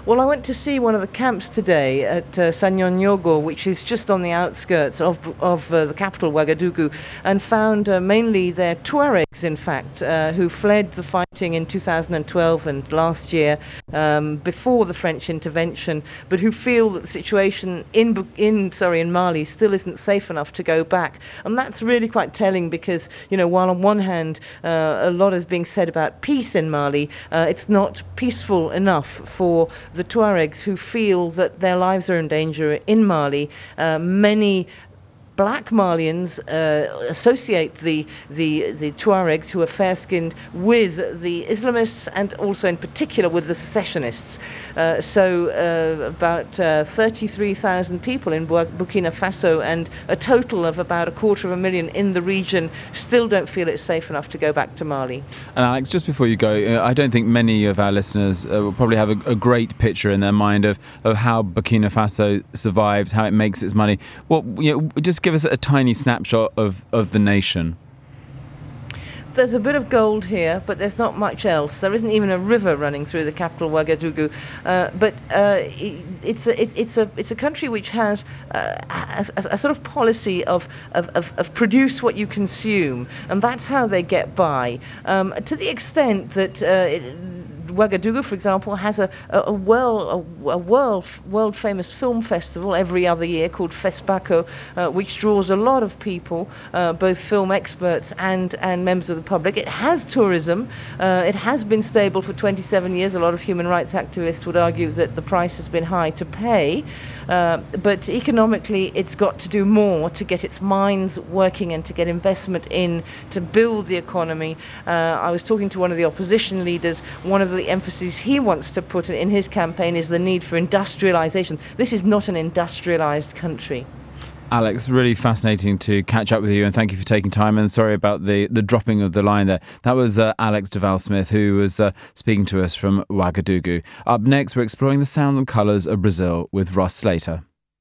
Well, I went to see one of the camps today at uh, Sanyonyogo, which is just on the outskirts of of uh, the capital, Ouagadougou, and found uh, mainly their Tuaregs, in fact, uh, who fled the fighting in two thousand twelve and last year um, before the French intervention, but who feel that the situation in in sorry in Mali still isn't safe enough to go back. And that's really quite telling because, you know, while on one hand uh, a lot is being said about peace in Mali, uh, it's not peaceful enough for the Tuaregs who feel that their lives are in danger in Mali. Uh, many Black Malians uh, associate the, the the Tuaregs, who are fair-skinned, with the Islamists and also in particular with the secessionists. Uh, so uh, about uh, thirty-three thousand people in Burkina Faso and a total of about a quarter of a million in the region still don't feel it's safe enough to go back to Mali.
And Alex, just before you go, uh, I don't think many of our listeners uh, will probably have a, a great picture in their mind of, of how Burkina Faso survives, how it makes its money. Well, you know, just give us a tiny snapshot of, of the nation.
There's a bit of gold here, but there's not much else. There isn't even a river running through the capital, Ouagadougou. Uh, but uh, it, it's a it, it's a it's a country which has uh, a, a, a sort of policy of, of, of, of produce what you consume, and that's how they get by. Um, to the extent that uh, it, Ouagadougou, for example, has a, a, a, world, a, a world world famous film festival every other year called FESPACO, uh, which draws a lot of people, uh, both film experts and, and members of the public. It has tourism. Uh, it has been stable for twenty-seven years. A lot of human rights activists would argue that the price has been high to pay. Uh, but economically, it's got to do more to get its mines working and to get investment in to build the economy. Uh, I was talking to one of the opposition leaders. One of the emphases he wants to put in his campaign is the need for industrialization. This is not an industrialized country.
Alex, really fascinating to catch up with you, and thank you for taking time, and sorry about the, the dropping of the line there. That was uh, Alex Duval-Smith, who was uh, speaking to us from Ouagadougou. Up next, we're exploring the sounds and colours of Brazil with Ross Slater.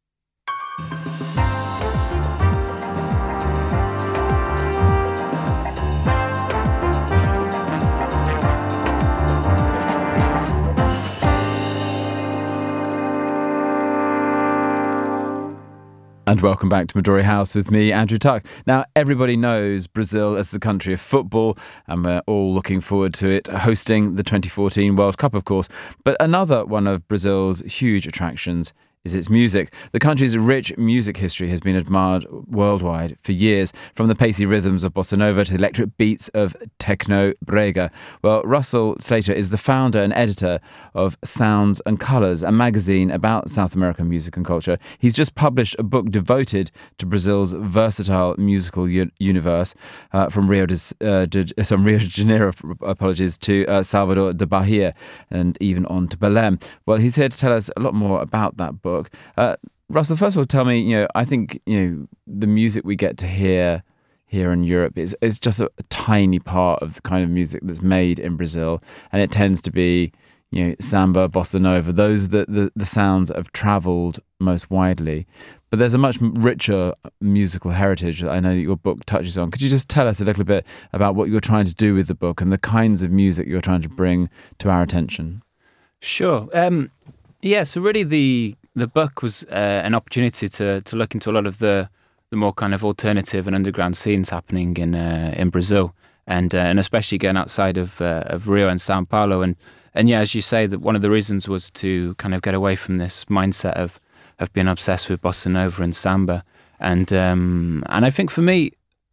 And welcome back to Midori House with me, Andrew Tuck. Now, everybody knows Brazil as the country of football, and we're all looking forward to it hosting the twenty fourteen World Cup, of course. But another one of Brazil's huge attractions is its music. The country's rich music history has been admired worldwide for years, from the pacey rhythms of bossa nova to the electric beats of techno brega. Well, Russell Slater is the founder and editor of Sounds and Colours, a magazine about South American music and culture. He's just published a book devoted to Brazil's versatile musical u- universe, uh, from Rio de, uh, de, from Rio de Janeiro, apologies, to uh, Salvador de Bahia, and even on to Belém. Well, he's here to tell us a lot more about that book. Uh, Russell, first of all, tell me, you know, I think, you know, the music we get to hear here in Europe is, is just a, a tiny part of the kind of music that's made in Brazil, and it tends to be, you know, samba, bossa nova, those that the, the sounds that have travelled most widely. But there's a much richer musical heritage that I know that your book touches on. Could you just tell us a little bit about what you're trying to do with the book and the kinds of music you're trying to bring to our attention?
Sure. Um, yeah, so really the the book was uh, an opportunity to to look into a lot of the, the more kind of alternative and underground scenes happening in uh, in Brazil, and uh, and especially going outside of uh, of Rio and Sao Paulo. And and yeah, as you say, that one of the reasons was to kind of get away from this mindset of of being obsessed with bossa nova and samba. And um, and I think for me,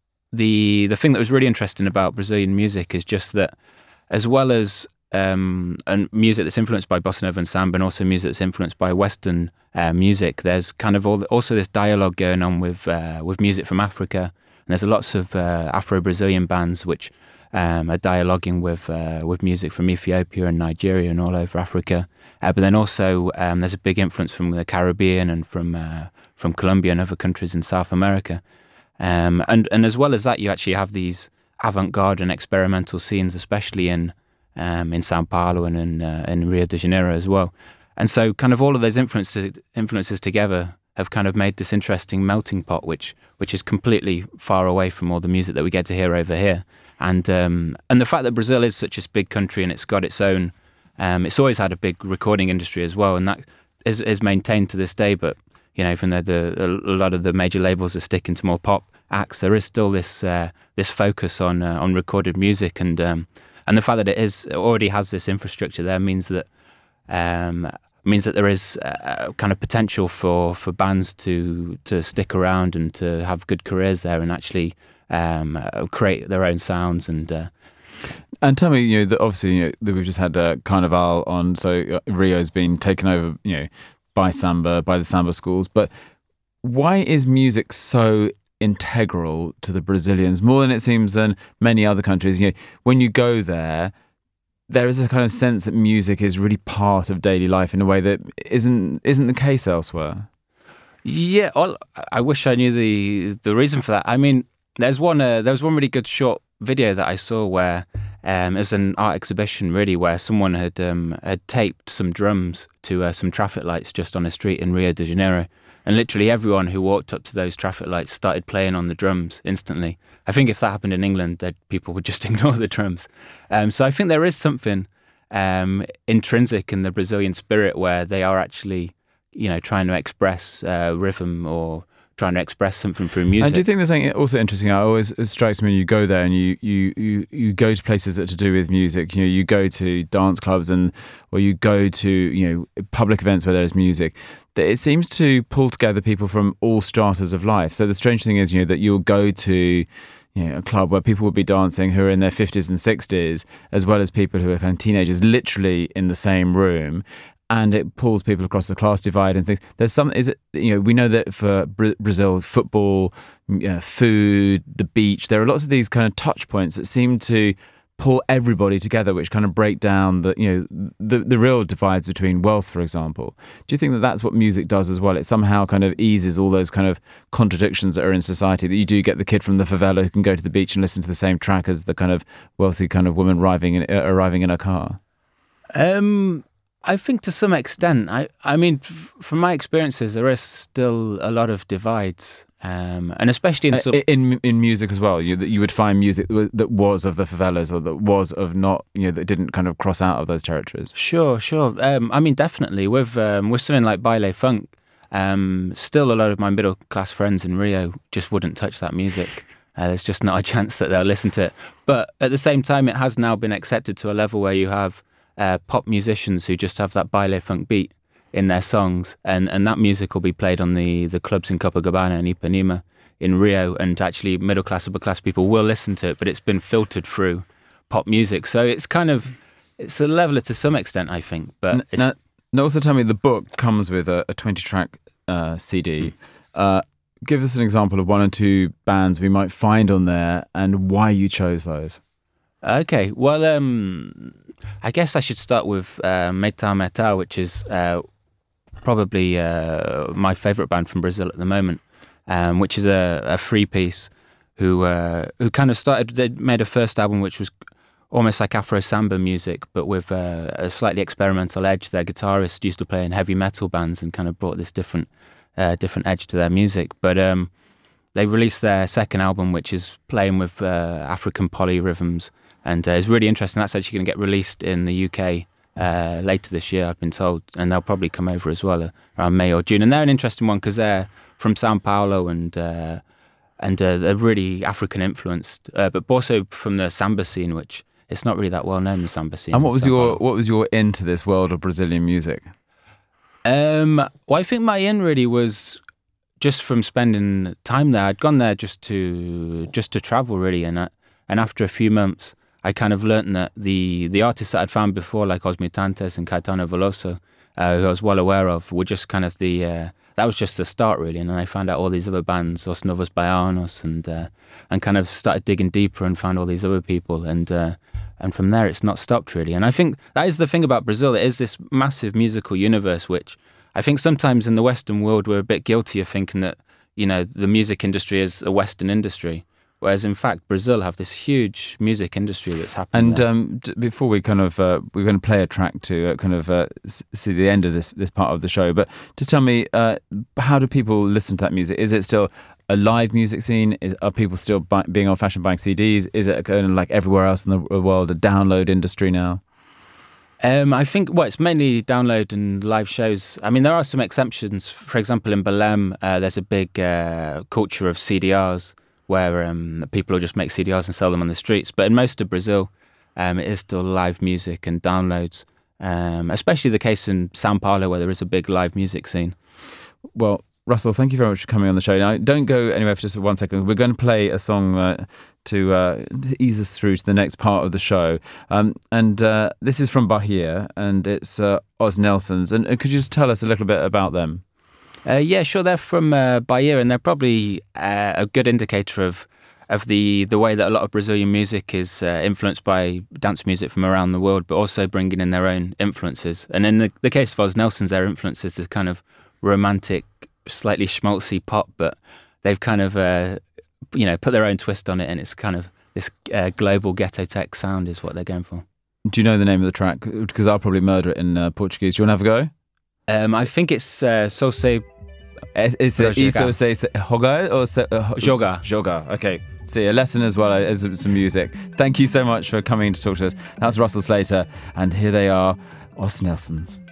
the the thing that was really interesting about Brazilian music is just that, as well as um, and music that's influenced by bossa nova and samba, and also music that's influenced by Western uh, music, there's kind of all the, also this dialogue going on with uh, with music from Africa. And there's lots of uh, Afro-Brazilian bands which um, are dialoguing with uh, with music from Ethiopia and Nigeria and all over Africa. Uh, but then also um, there's a big influence from the Caribbean and from uh, from Colombia and other countries in South America. Um, and, and as well as that, you actually have these avant-garde and experimental scenes, especially in um, in Sao Paulo and in, uh, in Rio de Janeiro as well. And so kind of all of those influences, influences together have kind of made this interesting melting pot, which which is completely far away from all the music that we get to hear over here. And um, and the fact that Brazil is such a big country and it's got its own Um, it's always had a big recording industry as well, and that is, is maintained to this day. But you know, even though the, a lot of the major labels are sticking to more pop acts, there is still this uh, this focus on uh, on recorded music, and um, and the fact that it is it already has this infrastructure there means that um, means that there is uh, kind of potential for, for bands to to stick around and to have good careers there and actually um, uh, create their own sounds and. Uh,
And tell me, you know, that obviously, you know, that we've just had uh, Carnival on, so Rio's been taken over, you know, by samba, by the samba schools. But why is music so integral to the Brazilians, more than it seems than many other countries? You know, when you go there, there is a kind of sense that music is really part of daily life in a way that isn't isn't the case elsewhere.
Yeah, well, I wish I knew the the reason for that. I mean, there's one uh, there was one really good short video that I saw where um, it was an art exhibition really where someone had um, had taped some drums to uh, some traffic lights just on a street in Rio de Janeiro, and literally everyone who walked up to those traffic lights started playing on the drums instantly. I think if that happened in England, that people would just ignore the drums. Um, so I think there is something um, intrinsic in the Brazilian spirit where they are actually, you know, trying to express uh, rhythm or trying to express something through music.
And do you think there's something also interesting? I always it strikes me when you go there and you you you you go to places that are to do with music. You know, you go to dance clubs and or you go to you know public events where there's music. That it seems to pull together people from all stratas of life. So the strange thing is, you know, that you'll go to you know, a club where people will be dancing who are in their fifties and sixties, as well as people who are kind of teenagers, literally in the same room. And it pulls people across the class divide and things. There's some, is it, you know, we know that for Brazil, football, you know, food, the beach, there are lots of these kind of touch points that seem to pull everybody together, which kind of break down the, you know, the, the real divides between wealth, for example. Do you think that that's what music does as well? It somehow kind of eases all those kind of contradictions that are in society, that you do get the kid from the favela who can go to the beach and listen to the same track as the kind of wealthy kind of woman arriving in, uh, arriving in a car?
Um... I think to some extent, I, I mean, f- from my experiences, there is still a lot of divides, um, and especially in,
uh, in in music as well. You that you would find music that was of the favelas or that was of not, you know, that didn't kind of cross out of those territories.
Sure, sure. Um, I mean, definitely with um, with something like Baile Funk, um, still a lot of my middle class friends in Rio just wouldn't touch that music. Uh, there's just not a chance that they'll listen to it. But at the same time, it has now been accepted to a level where you have Uh, pop musicians who just have that baile funk beat in their songs, and, and that music will be played on the, the clubs in Copacabana and Ipanema in Rio, and actually middle class, upper class people will listen to it, but it's been filtered through pop music. So it's kind of, it's a leveler to some extent, I think. But
N-
it's,
now, now also tell me, the book comes with a, a twenty track uh, C D. Mm. Uh, give us an example of one or two bands we might find on there and why you chose those.
Okay, well, um, I guess I should start with uh, Metal Metal, which is uh, probably uh, my favourite band from Brazil at the moment, um, which is a, a free piece who uh, who kind of started, they made a first album which was almost like Afro Samba music, but with uh, a slightly experimental edge. Their guitarist used to play in heavy metal bands and kind of brought this different uh, different edge to their music. But um, they released their second album, which is playing with uh, African polyrhythms. And uh, it's really interesting. That's actually going to get released in the U K uh, later this year, I've been told. And they'll probably come over as well uh, around May or June. And they're an interesting one because they're from Sao Paulo and uh, and uh, they're really African influenced, uh, but also from the samba scene, which it's not really that well known, the samba scene.
And what was your what was your in to this world of Brazilian music?
Um, well, I think my in really was just from spending time there. I'd gone there just to just to travel really, and I, and after a few months, I kind of learnt that the the artists that I'd found before, like Os Mutantes and Caetano Veloso, uh, who I was well aware of, were just kind of the, uh, that was just the start really. And then I found out all these other bands, Os Novos Baianos, and uh, and kind of started digging deeper and found all these other people. And uh, and from there, it's not stopped really. And I think that is the thing about Brazil. It is this massive musical universe, which I think sometimes in the Western world, we're a bit guilty of thinking that, you know, the music industry is a Western industry. Whereas in fact, Brazil have this huge music industry that's happening.
And
there.
um, d- before we kind of, uh, we're going to play a track to uh, kind of uh, see the end of this this part of the show. But just tell me, uh, how do people listen to that music? Is it still a live music scene? Is, are people still buy, being old-fashioned buying C Ds? Is it kind of like everywhere else in the world, a download industry now?
Um, I think, well, it's mainly download and live shows. I mean, there are some exceptions. For example, in Belém, uh, there's a big uh, culture of C D Rs where um, people will just make C D Rs and sell them on the streets. But in most of Brazil, um, it is still live music and downloads, um, especially the case in São Paulo, where there is a big live music scene.
Well, Russell, thank you very much for coming on the show. Now, don't go anywhere for just one second. We're going to play a song uh, to, uh, to ease us through to the next part of the show. Um, and uh, this is from Bahia, and it's uh, Os Nelsons. And uh, could you just tell us a little bit about them?
Uh, yeah, sure. They're from uh, Bahia, and they're probably uh, a good indicator of of the, the way that a lot of Brazilian music is uh, influenced by dance music from around the world, but also bringing in their own influences. And in the, the case of Os Nelsons, their influences is kind of romantic, slightly schmaltzy pop, but they've kind of, uh, you know, put their own twist on it, and it's kind of this uh, global ghetto tech sound is what they're going for.
Do you know the name of the track? Because I'll probably murder it in uh, Portuguese. Do you want to have a go?
Um, I think it's uh, Só Sei...
Is it Isso Se Jogar or se, uh,
Jogar?
Jogar, okay. See, a lesson as well as some music. Thank you so much for coming to talk to us. That's Russell Slater, and here they are, Os Nelsons.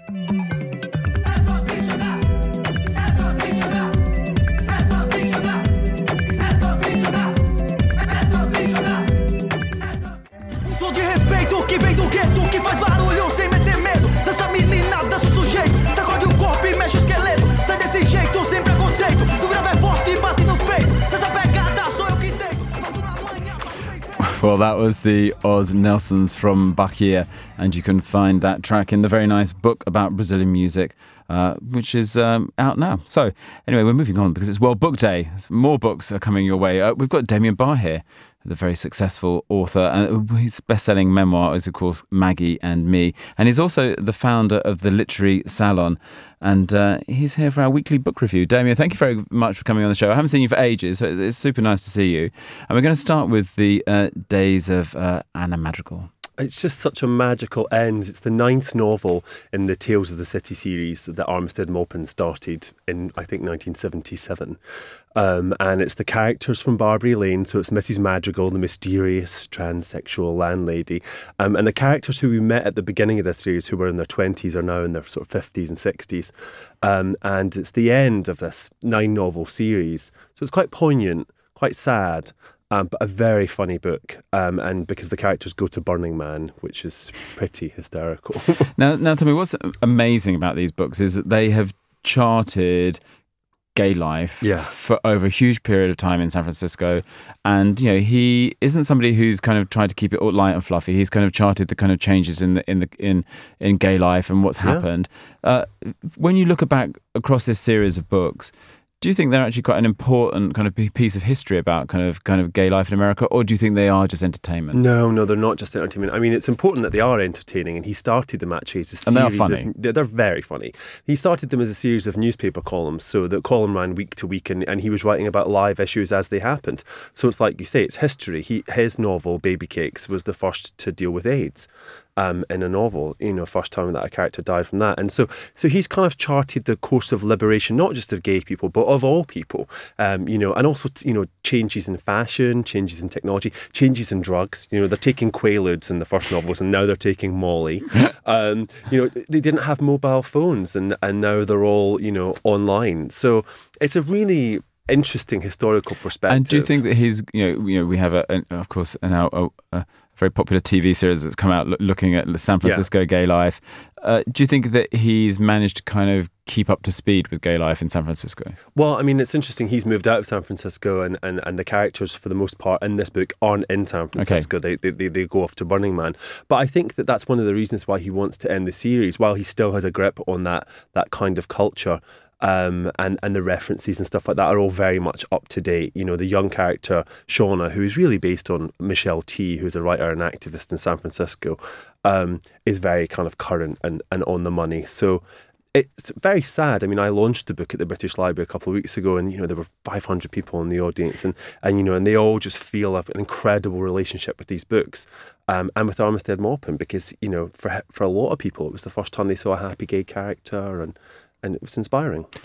Well, that was the Os Nelsons from Bahia, and you can find that track in the very nice book about Brazilian music, uh, which is um, out now. So, anyway, we're moving on because it's World Book Day. More books are coming your way. Uh, we've got Damien Barr here, the very successful author, and his best-selling memoir is, of course, Maggie and Me. And he's also the founder of the Literary Salon, and uh, he's here for our weekly book review. Damien, thank you very much for coming on the show. I haven't seen you for ages, so it's super nice to see you. And we're going to start with the uh, days of uh, Anna Madrigal.
It's just such a magical end. It's the ninth novel in the Tales of the City series that Armistead Maupin started in, I think, nineteen seventy-seven. Um, and it's the characters from Barbary Lane. So it's Missus Madrigal, the mysterious transsexual landlady. Um, and the characters who we met at the beginning of this series, who were in their twenties, are now in their sort of fifties and sixties. Um, and it's the end of this nine-novel series. So it's quite poignant, quite sad. Um, but a very funny book, um, and because the characters go to Burning Man, which is pretty hysterical.
now, now, tell me, what's amazing about these books is that they have charted gay life
yeah.
for over a huge period of time in San Francisco, and you know he isn't somebody who's kind of tried to keep it all light and fluffy. He's kind of charted the kind of changes in the in the in in gay life and what's happened. Yeah. Uh, when you look back across this series of books, do you think they're actually quite an important kind of piece of history about kind of kind of gay life in America, or do you think they are just entertainment?
No, no, they're not just entertainment. I mean, it's important that they are entertaining, and he started them actually as a series.
And they're funny.
Of, they're very funny. He started them as a series of newspaper columns, so the column ran week to week, and, and he was writing about live issues as they happened. So it's like you say, it's history. He his novel Baby Cakes was the first to deal with AIDS. Um, in a novel, you know, first time that a character died from that. And so so he's kind of charted the course of liberation, not just of gay people, but of all people, um, you know, and also, you know, changes in fashion, changes in technology, changes in drugs. You know, they're taking Quaaludes in the first novels, and now they're taking Molly. um, you know, they didn't have mobile phones, and, and now they're all, you know, online. So it's a really interesting historical perspective.
And do you think that his, you know, you know, we have, a, a of course, now a, a very popular T V series that's come out lo- looking at San Francisco yeah. gay life. Uh, do you think that he's managed to kind of keep up to speed with gay life in San Francisco?
Well, I mean, it's interesting. He's moved out of San Francisco, and, and, and the characters, for the most part, in this book aren't in San Francisco. Okay. They, they they go off to Burning Man. But I think that that's one of the reasons why he wants to end the series, while he still has a grip on that that kind of culture. Um, and, and the references and stuff like that are all very much up to date. You know, the young character, Shauna, who is really based on Michelle T, who's a writer and activist in San Francisco, um, is very kind of current and, and on the money. So it's very sad. I mean, I launched the book at the British Library a couple of weeks ago, and, you know, there were five hundred people in the audience, and, and you know, and they all just feel an incredible relationship with these books. Um, and with Armistead Maupin, because, you know, for for a lot of people, it was the first time they saw a happy gay character, and And it was inspiring.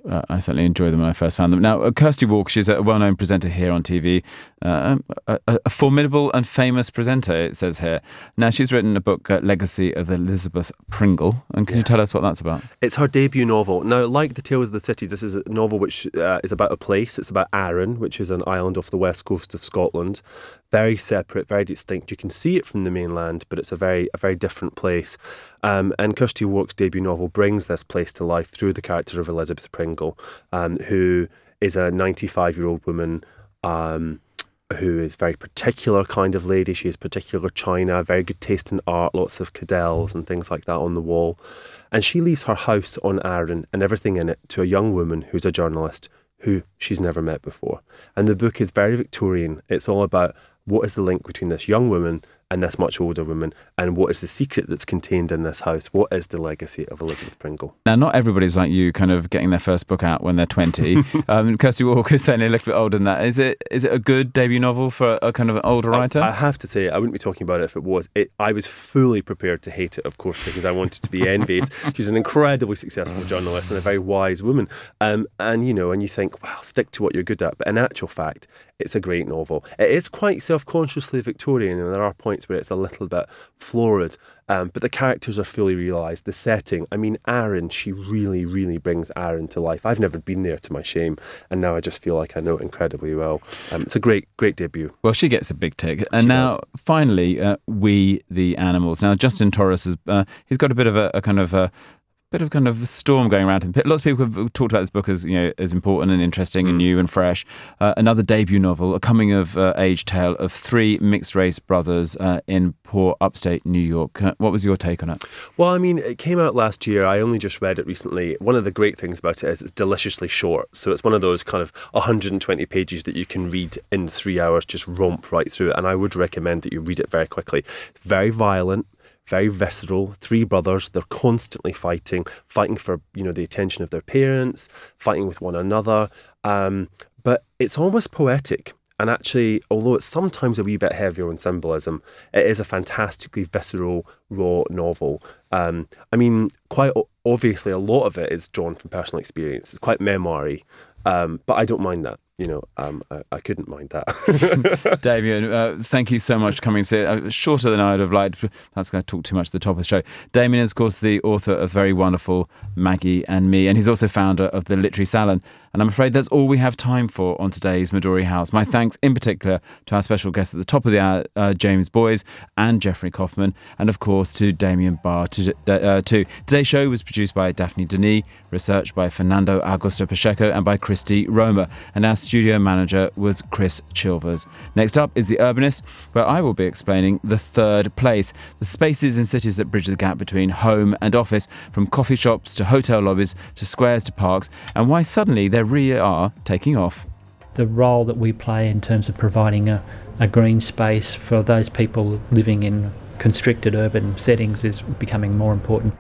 Uh, I certainly enjoyed them when I first found them. Now, uh, Kirsty Walker, she's a well-known presenter here on T V, uh, a, a, a formidable and famous presenter, it says here. Now, she's written a book, uh, Legacy of Elizabeth Pringle, and can yeah. you tell us what that's about?
It's her debut novel. Now, like The Tales of the Cities, this is a novel which uh, is about a place. It's about Arran, which is an island off the west coast of Scotland. Very separate, very distinct. You can see it from the mainland, but it's a very a very different place. Um, and Kirsty Walker's debut novel brings this place to life through the character of Elizabeth Pringle, um, who is a ninety-five-year-old woman um, who is a very particular kind of lady. She has particular china, very good taste in art, lots of cadels and things like that on the wall. And she leaves her house on Arran and everything in it to a young woman who's a journalist who she's never met before. And the book is very Victorian. It's all about what is the link between this young woman and this much older woman, and what is the secret that's contained in this house? What is the legacy of Elizabeth Pringle?
Now, not everybody's like you, kind of getting their first book out when they're twenty. um, Kirsty Walker is certainly a little bit older than that. Is it? Is it a good debut novel for a kind of an older writer?
I, I have to say, I wouldn't be talking about it if it was. It, I was fully prepared to hate it, of course, because I wanted to be envious. She's an incredibly successful journalist and a very wise woman. Um, and, you know, and you think, well, stick to what you're good at. But in actual fact, it's a great novel. It is quite self-consciously Victorian, and there are points where it's a little bit florid, um, but the characters are fully realised. The setting, I mean, Arran, she really, really brings Arran to life. I've never been there, to my shame, and now I just feel like I know it incredibly well. Um, it's a great, great debut.
Well, she gets a big tick. And
she
now,
does.
finally, uh, We the Animals. Now, Justin Torres, has, uh, he's got a bit of a, a kind of a bit of kind of a storm going around him. Lots of people have talked about this book as, you know, as important and interesting mm. and new and fresh. Uh, another debut novel, a coming of uh, age tale of three mixed race brothers uh, in poor upstate New York. Uh, what was your take on it?
Well, I mean, it came out last year. I only just read it recently. One of the great things about it is it's deliciously short. So it's one of those kind of one hundred twenty pages that you can read in three hours, just romp right through it. And I would recommend that you read it very quickly. It's very violent. Very visceral. Three brothers, they're constantly fighting, fighting for, you know, the attention of their parents, fighting with one another. Um, but it's almost poetic. And actually, although it's sometimes a wee bit heavier on symbolism, it is a fantastically visceral, raw novel. Um, I mean, quite obviously, a lot of it is drawn from personal experience. It's quite memoir-y, um, but I don't mind that. You know, um, I, I couldn't mind that.
Damien, uh, thank you so much for coming to see it. Uh, shorter than I would have liked. That's going to talk too much at the top of the show. Damien is, of course, the author of very wonderful Maggie and Me, and he's also founder of the Literary Salon. And I'm afraid that's all we have time for on today's Midori House. My thanks in particular to our special guests at the top of the hour, uh, James Boyes and Jeffrey Kaufman, and of course to Damien Barr to, uh, too. Today's show was produced by Daphne Denis, researched by Fernando Augusto Pacheco and by Christy Roma, and our studio manager was Chris Chilvers. Next up is The Urbanist, where I will be explaining The Third Place, the spaces in cities that bridge the gap between home and office, from coffee shops to hotel lobbies to squares to parks, and why suddenly they really are taking off.
The role that we play in terms of providing a, a green space for those people living in constricted urban settings is becoming more important.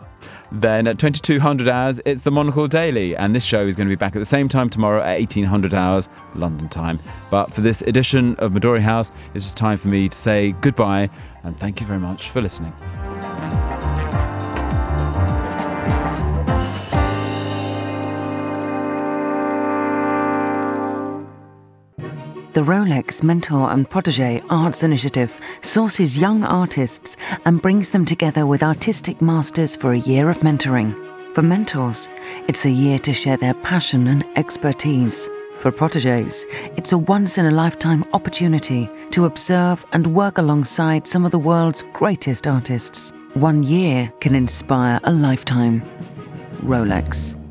Then at twenty-two hundred hours, it's the Monocle Daily, and this show is going to be back at the same time tomorrow at eighteen hundred hours London time. But for this edition of Midori House, it's just time for me to say goodbye, and thank you very much for listening.
The Rolex Mentor and Protégé Arts Initiative sources young artists and brings them together with artistic masters for a year of mentoring. For mentors, it's a year to share their passion and expertise. For protégés, it's a once-in-a-lifetime opportunity to observe and work alongside some of the world's greatest artists. One year can inspire a lifetime. Rolex.